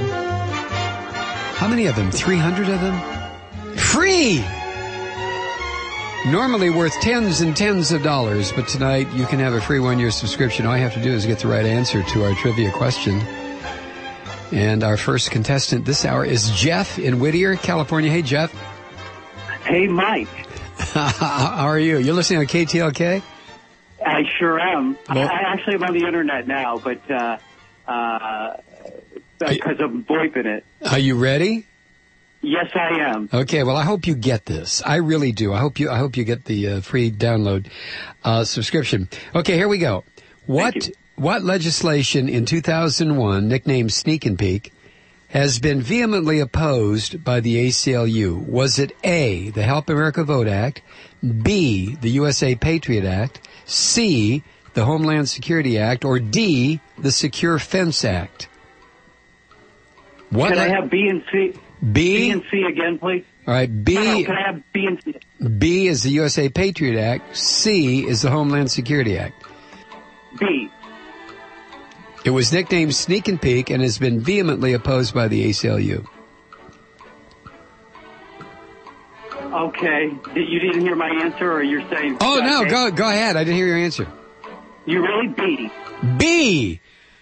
how many of them? 300 of them? Free! Normally worth tens and tens of dollars, but tonight you can have a free 1-year subscription. All you have to do is get the right answer to our trivia question. And our first contestant this hour is Jeff in Whittier, California. Hey, Jeff. Hey, Mike. How are you? You're listening on KTLK? I sure am. Well, I actually am on the internet now, but because I'm VoIPing it. Are you ready? Yes, I am. Okay, well, I hope you get this. I really do. I hope you get the free download subscription. Okay, here we go. What legislation in 2001, nicknamed Sneak and Peek, has been vehemently opposed by the ACLU? Was it A, the Help America Vote Act, B, the USA Patriot Act, C, the Homeland Security Act, or D, the Secure Fence Act? Can I have B and C? B and C again, please. All right, B. No, can I have B and C? B is the USA Patriot Act. C is the Homeland Security Act. B. It was nicknamed Sneak and Peek and has been vehemently opposed by the ACLU. Okay. You didn't hear my answer, or you're saying... Oh, no, go ahead. I didn't hear your answer. You really? B. B!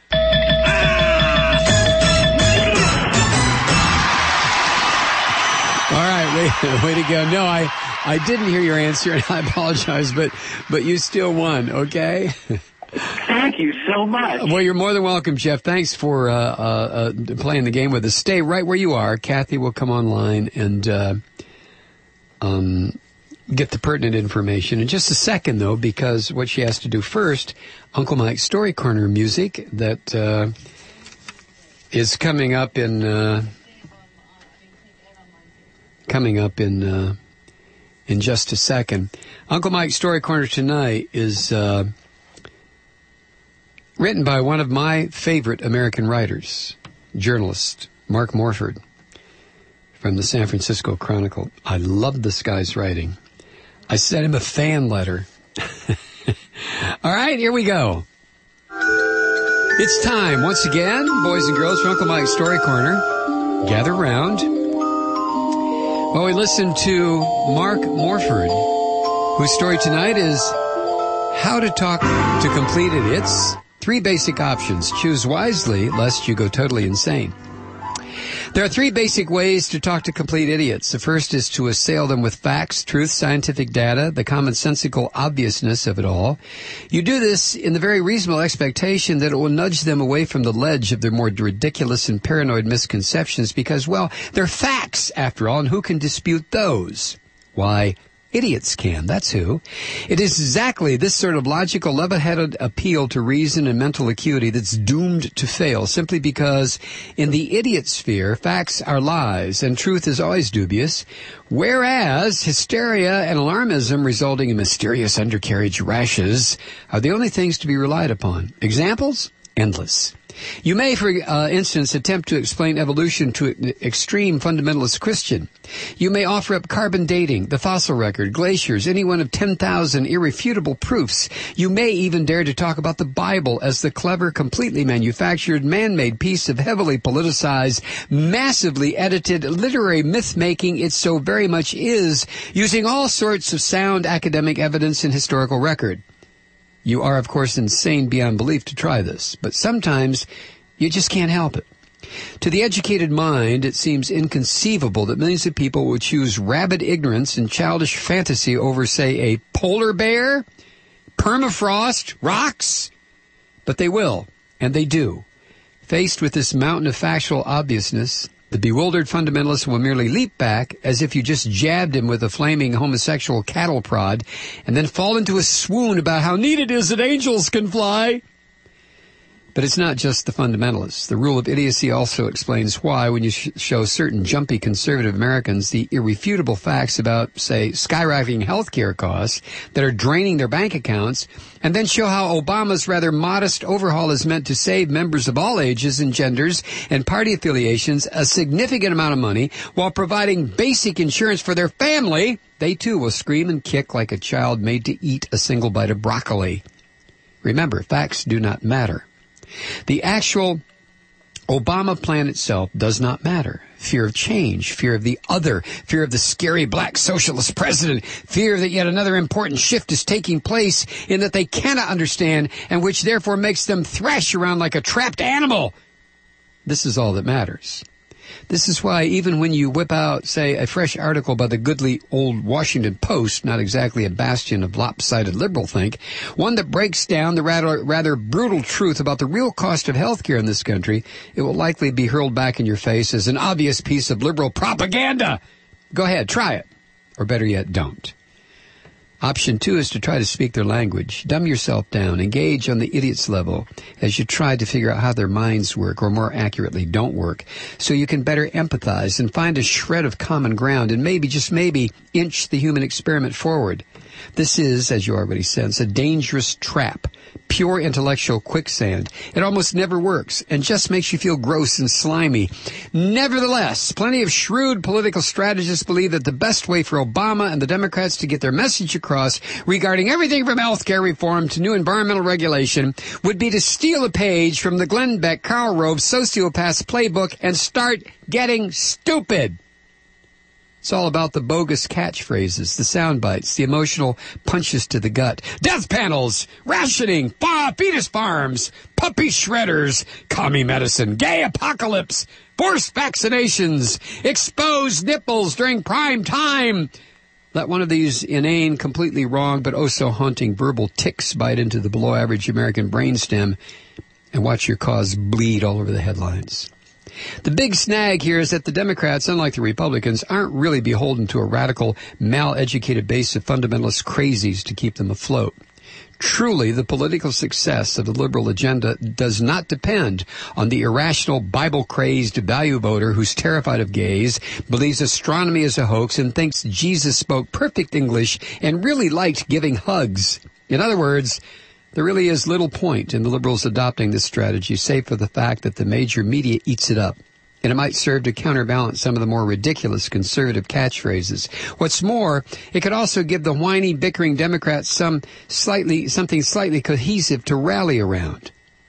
All right, way to go. No, I didn't hear your answer, and I apologize, but you still won, okay? Thank you so much. Well, you're more than welcome, Jeff. Thanks for playing the game with us. Stay right where you are. Kathy will come online and get the pertinent information in just a second, though, because what she has to do first, Uncle Mike's Story Corner music that is coming up in just a second. Uncle Mike's Story Corner tonight is written by one of my favorite American writers, journalist Mark Morford from the San Francisco Chronicle. I love this guy's writing. I sent him a fan letter. All right, here we go. It's time, once again, boys and girls, for Uncle Mike's Story Corner. Gather round. Well, we listen to Mark Morford, whose story tonight is How to Talk to Complete Idiots. 3 basic options. Choose wisely, lest you go totally insane. There are 3 basic ways to talk to complete idiots. The first is to assail them with facts, truth, scientific data, the commonsensical obviousness of it all. You do this in the very reasonable expectation that it will nudge them away from the ledge of their more ridiculous and paranoid misconceptions because, well, they're facts, after all, and who can dispute those? Why, idiots can, that's who. It is exactly this sort of logical, level-headed appeal to reason and mental acuity that's doomed to fail, simply because in the idiot sphere, facts are lies and truth is always dubious, whereas hysteria and alarmism resulting in mysterious undercarriage rashes are the only things to be relied upon. Examples? Endless. You may, for instance, attempt to explain evolution to an extreme fundamentalist Christian. You may offer up carbon dating, the fossil record, glaciers, any one of 10,000 irrefutable proofs. You may even dare to talk about the Bible as the clever, completely manufactured, man-made piece of heavily politicized, massively edited literary myth-making it so very much is, using all sorts of sound academic evidence and historical record. You are, of course, insane beyond belief to try this, but sometimes you just can't help it. To the educated mind, it seems inconceivable that millions of people would choose rabid ignorance and childish fantasy over, say, a polar bear, permafrost, rocks. But they will, and they do. Faced with this mountain of factual obviousness, the bewildered fundamentalist will merely leap back as if you just jabbed him with a flaming homosexual cattle prod and then fall into a swoon about how neat it is that angels can fly. But it's not just the fundamentalists. The rule of idiocy also explains why, when you show certain jumpy conservative Americans the irrefutable facts about, say, skyrocketing health care costs that are draining their bank accounts, and then show how Obama's rather modest overhaul is meant to save members of all ages and genders and party affiliations a significant amount of money while providing basic insurance for their family, they too will scream and kick like a child made to eat a single bite of broccoli. Remember, facts do not matter. The actual Obama plan itself does not matter. Fear of change, fear of the other, fear of the scary black socialist president, fear that yet another important shift is taking place in that they cannot understand and which therefore makes them thrash around like a trapped animal. This is all that matters. This is why even when you whip out, say, a fresh article by the goodly old Washington Post, not exactly a bastion of lopsided liberal think, one that breaks down the rather brutal truth about the real cost of health care in this country, it will likely be hurled back in your face as an obvious piece of liberal propaganda. Go ahead, try it. Or better yet, don't. Option 2 is to try to speak their language. Dumb yourself down. Engage on the idiot's level as you try to figure out how their minds work, or more accurately, don't work, so you can better empathize and find a shred of common ground and maybe, just maybe, inch the human experiment forward. This is, as you already sense, a dangerous trap. Pure intellectual quicksand. It almost never works and just makes you feel gross and slimy. Nevertheless, plenty of shrewd political strategists believe that the best way for Obama and the Democrats to get their message across regarding everything from health care reform to new environmental regulation would be to steal a page from the Glenn Beck, Karl Rove Sociopath's playbook and start getting stupid. It's all about the bogus catchphrases, the sound bites, the emotional punches to the gut, death panels, rationing, fetus farms, puppy shredders, commie medicine, gay apocalypse, forced vaccinations, exposed nipples during prime time. Let one of these inane, completely wrong, but oh so haunting verbal ticks bite into the below-average American brainstem and watch your cause bleed all over the headlines. The big snag here is that the Democrats, unlike the Republicans, aren't really beholden to a radical, mal-educated base of fundamentalist crazies to keep them afloat. Truly, the political success of the liberal agenda does not depend on the irrational, Bible-crazed value voter who's terrified of gays, believes astronomy is a hoax, and thinks Jesus spoke perfect English and really liked giving hugs. In other words, there really is little point in the liberals adopting this strategy, save for the fact that the major media eats it up, and it might serve to counterbalance some of the more ridiculous conservative catchphrases. What's more, it could also give the whiny, bickering Democrats something slightly cohesive to rally around.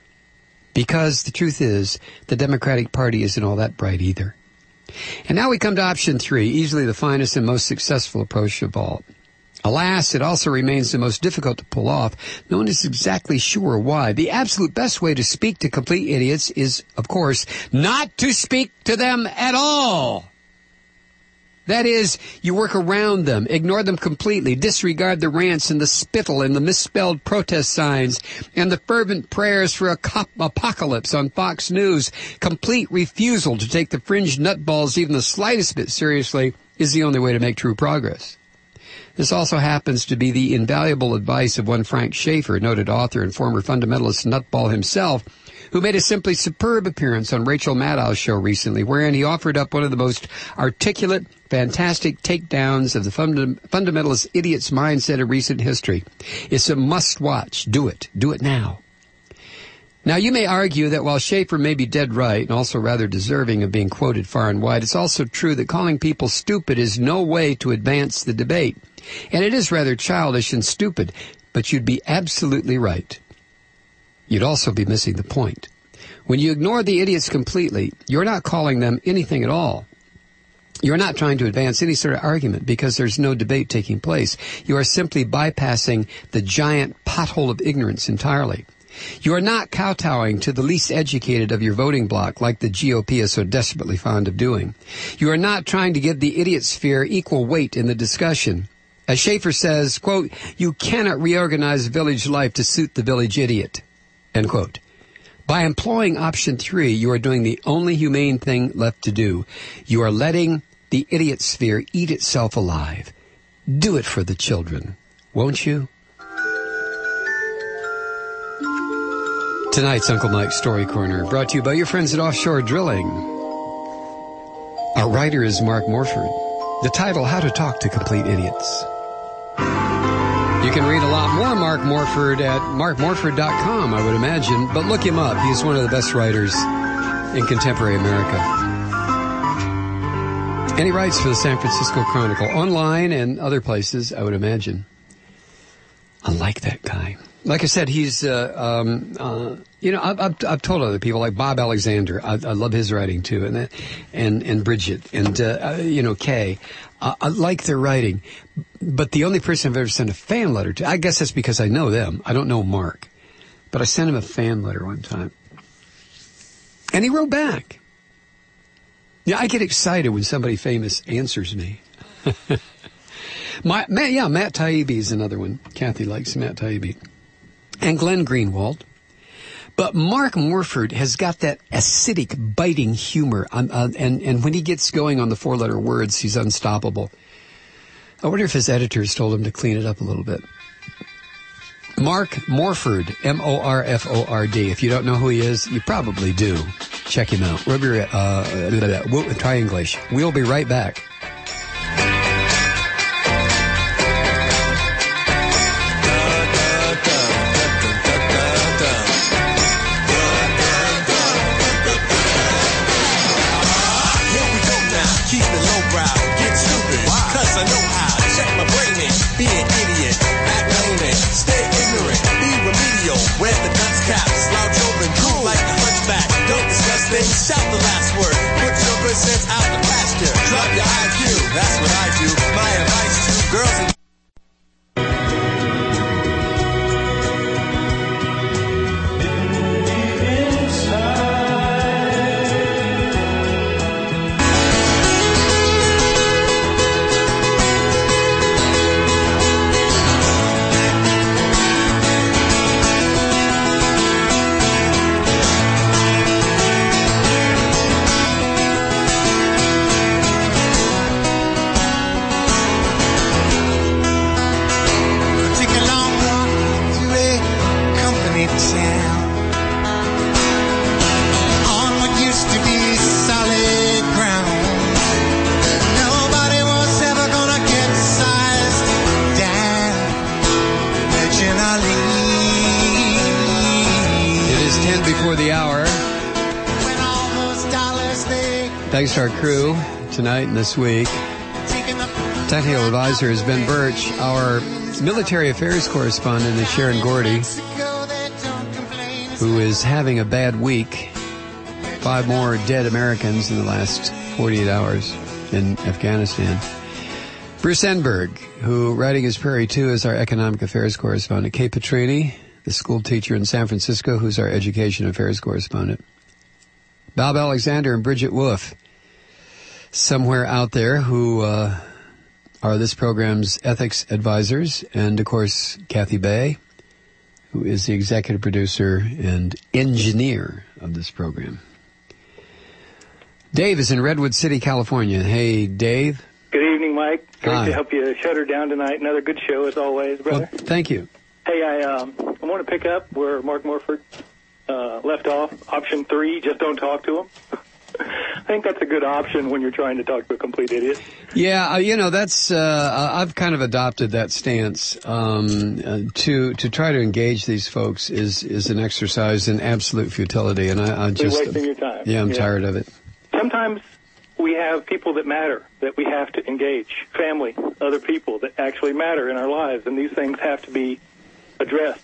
Because the truth is, the Democratic Party isn't all that bright either. And now we come to option 3, easily the finest and most successful approach of all. Alas, it also remains the most difficult to pull off. No one is exactly sure why. The absolute best way to speak to complete idiots is, of course, not to speak to them at all. That is, you work around them, ignore them completely, disregard the rants and the spittle and the misspelled protest signs and the fervent prayers for a apocalypse on Fox News. Complete refusal to take the fringe nutballs even the slightest bit seriously is the only way to make true progress. This also happens to be the invaluable advice of one Frank Schaeffer, noted author and former fundamentalist nutball himself, who made a simply superb appearance on Rachel Maddow's show recently, wherein he offered up one of the most articulate, fantastic takedowns of the fundamentalist idiot's mindset of recent history. It's a must-watch. Do it. Do it now. Now, you may argue that while Schaeffer may be dead right and also rather deserving of being quoted far and wide, it's also true that calling people stupid is no way to advance the debate. And it is rather childish and stupid, but you'd be absolutely right. You'd also be missing the point. When you ignore the idiots completely, you're not calling them anything at all. You're not trying to advance any sort of argument because there's no debate taking place. You are simply bypassing the giant pothole of ignorance entirely. You are not kowtowing to the least educated of your voting bloc like the GOP is so desperately fond of doing. You are not trying to give the idiot sphere equal weight in the discussion. As Schaeffer says, quote, you cannot reorganize village life to suit the village idiot, end quote. By employing option 3, you are doing the only humane thing left to do. You are letting the idiot sphere eat itself alive. Do it for the children, won't you? Tonight's Uncle Mike's Story Corner, brought to you by your friends at Offshore Drilling. Our writer is Mark Morford. The title, How to Talk to Complete Idiots. You can read a lot more Mark Morford at markmorford.com, I would imagine, but look him up. He's one of the best writers in contemporary America. And he writes for the San Francisco Chronicle, online and other places, I would imagine. I like that guy. Like I said, he's, I've told other people, like Bob Alexander. I love his writing too, and Bridget, and Kay. I like their writing, but the only person I've ever sent a fan letter to, I guess that's because I know them. I don't know Mark, but I sent him a fan letter one time, and he wrote back. Yeah, I get excited when somebody famous answers me. Matt Taibbi is another one. Kathy likes Matt Taibbi. And Glenn Greenwald. But Mark Morford has got that acidic, biting humor. And when he gets going on the four-letter words, he's unstoppable. I wonder if his editors told him to clean it up a little bit. Mark Morford, M-O-R-F-O-R-D. If you don't know who he is, you probably do. Check him out. Try English. We'll be right back. I know how to check my brain in, be an idiot, act lame and stay ignorant, be remedial, wear the dunce cap, slouch over and cool like a hunchback, don't discuss things, shout the last word, put your good sense out the pasture, drop your IQ, that's what I do, my advice to girls and thanks to our crew tonight and this week. Technical advisor is Ben Birch. Our military affairs correspondent is Sharon Gordy, who is having a bad week. 5 more dead Americans in the last 48 hours in Afghanistan. Bruce Enberg, who, writing his Prairie 2, is our economic affairs correspondent. Kay Petrini, the school teacher in San Francisco, who's our education affairs correspondent. Bob Alexander and Bridget Wolf, somewhere out there, who are this program's ethics advisors, and of course Kathy Bay, who is the executive producer and engineer of this program. Dave is in Redwood City, California. Hey, Dave. Good evening, Mike. Great Hi. to help you shut her down tonight. Another good show as always, brother. Well, thank you. Hey, I want to pick up where Mark Morford left off. Option 3, just don't talk to him. I think that's a good option when you're trying to talk to a complete idiot. Yeah, that's I've kind of adopted that stance. To try to engage these folks is an exercise in absolute futility, and I just wasting your time. Yeah, I'm tired of it. Sometimes we have people that matter that we have to engage, family, other people that actually matter in our lives, and these things have to be addressed.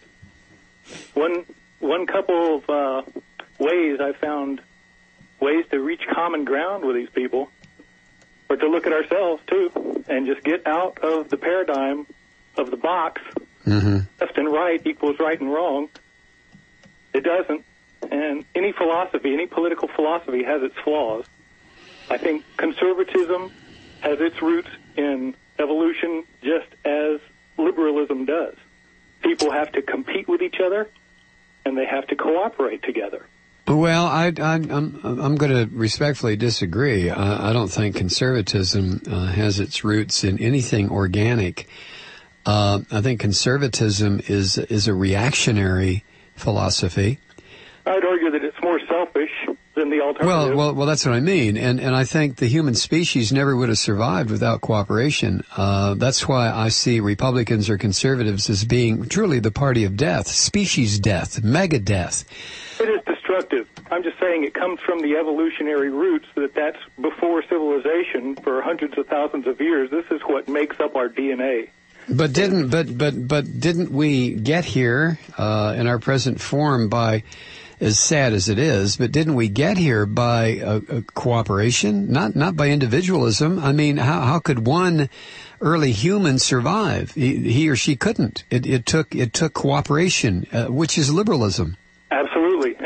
One couple of ways I found ways to reach common ground with these people, or to look at ourselves too, and just get out of the paradigm of the box. Left and right equals right and wrong. It doesn't. And any philosophy, any political philosophy has its flaws. I think conservatism has its roots in evolution just as liberalism does. People have to compete with each other, and they have to cooperate together. Well, I'm going to respectfully disagree. I don't think conservatism has its roots in anything organic. I think conservatism is a reactionary philosophy. I'd argue that it's more selfish than the alternative. Well, that's what I mean. And I think the human species never would have survived without cooperation. That's why I see Republicans or conservatives as being truly the party of death, species death, mega death. It is destructive. I'm just saying it comes from the evolutionary roots that's before civilization for hundreds of thousands of years. This is what makes up our DNA. But didn't we get here in our present form by, as sad as it is, but didn't we get here by cooperation, not by individualism? I mean, how could one early human survive? He or she couldn't. It took cooperation, which is liberalism. Absolutely, and without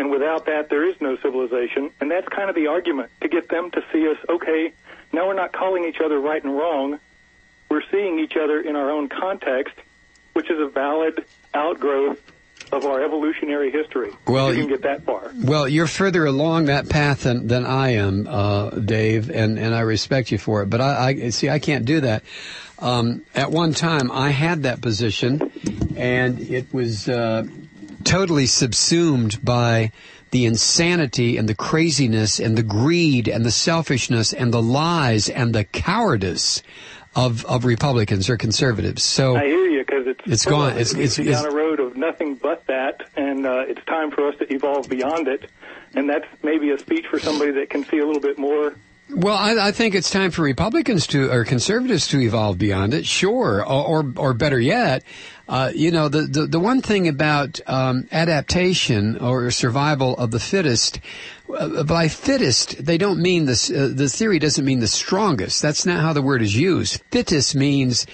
without that, there is no civilization. And that's kind of the argument, to get them to see us, okay, now we're not calling each other right and wrong. We're seeing each other in our own context, which is a valid outgrowth of our evolutionary history. Well, you can get that far. Well, you're further along that path than I am, Dave, and I respect you for it. But I see, I can't do that. At one time, I had that position, and it was totally subsumed by the insanity and the craziness and the greed and the selfishness and the lies and the cowardice of Republicans or conservatives. So I hear you, because it's gone. It's down a road of nothing but that, and it's time for us to evolve beyond it. And that's maybe a speech for somebody that can see a little bit more. Well, I think it's time for Republicans or conservatives to evolve beyond it, sure, or better yet, the one thing about adaptation or survival of the fittest. By fittest, they don't mean this. The theory doesn't mean the strongest. That's not how the word is used. Fittest means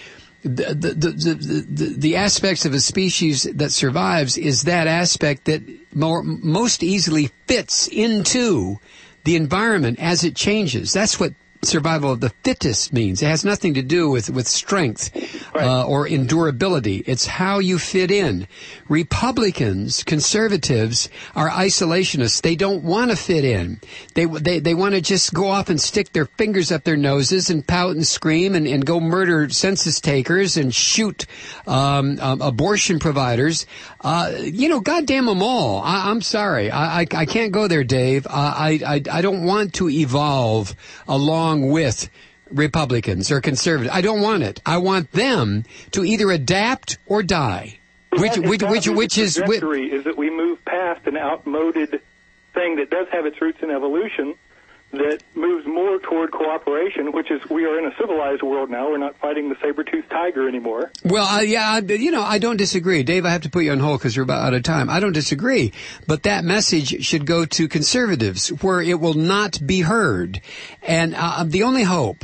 the aspects of a species that survives is that aspect that most easily fits into the environment as it changes. That's what survival of the fittest means. It has nothing to do with strength or endurability. It's how you fit in. Republicans, conservatives are isolationists. They don't want to fit in. They want to just go off and stick their fingers up their noses and pout and scream and go murder census takers and shoot abortion providers. Goddamn them all. I'm sorry. I can't go there, Dave. I don't want to evolve along with Republicans or conservatives. I don't want it. I want them to either adapt or die. Which is that we move past an outmoded thing that does have its roots in evolution, that moves more toward cooperation, which is we are in a civilized world now. We're not fighting the saber-toothed tiger anymore. Well, I don't disagree. Dave, I have to put you on hold because we're about out of time. I don't disagree. But that message should go to conservatives where it will not be heard. And the only hope,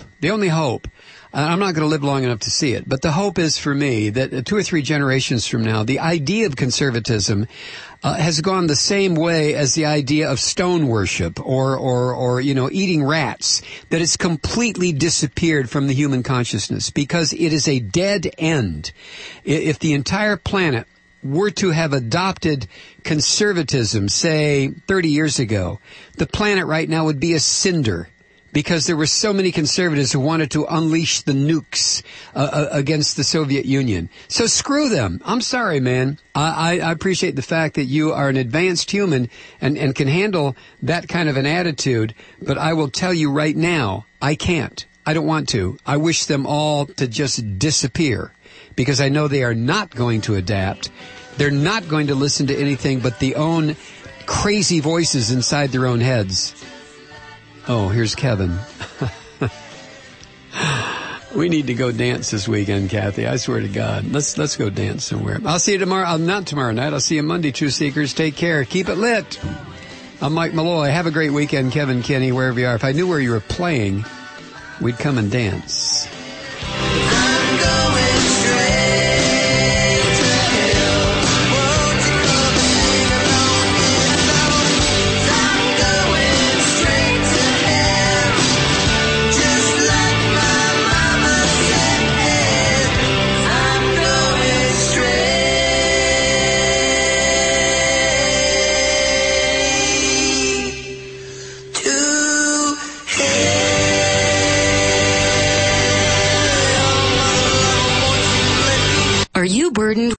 I'm not going to live long enough to see it, but the hope is for me that 2 or 3 generations from now, the idea of conservatism has gone the same way as the idea of stone worship or eating rats, that it's completely disappeared from the human consciousness because it is a dead end. If the entire planet were to have adopted conservatism, say 30 years ago, the planet right now would be a cinder. Because there were so many conservatives who wanted to unleash the nukes against the Soviet Union. So screw them. I'm sorry, man. I appreciate the fact that you are an advanced human and can handle that kind of an attitude. But I will tell you right now, I can't. I don't want to. I wish them all to just disappear because I know they are not going to adapt. They're not going to listen to anything but the own crazy voices inside their own heads. Oh, here's Kevin. We need to go dance this weekend, Kathy. I swear to God. Let's go dance somewhere. I'll see you tomorrow. Not tomorrow night. I'll see you Monday, True Seekers. Take care. Keep it lit. I'm Mike Malloy. Have a great weekend, Kevin, Kenny, wherever you are. If I knew where you were playing, we'd come and dance. Are you burdened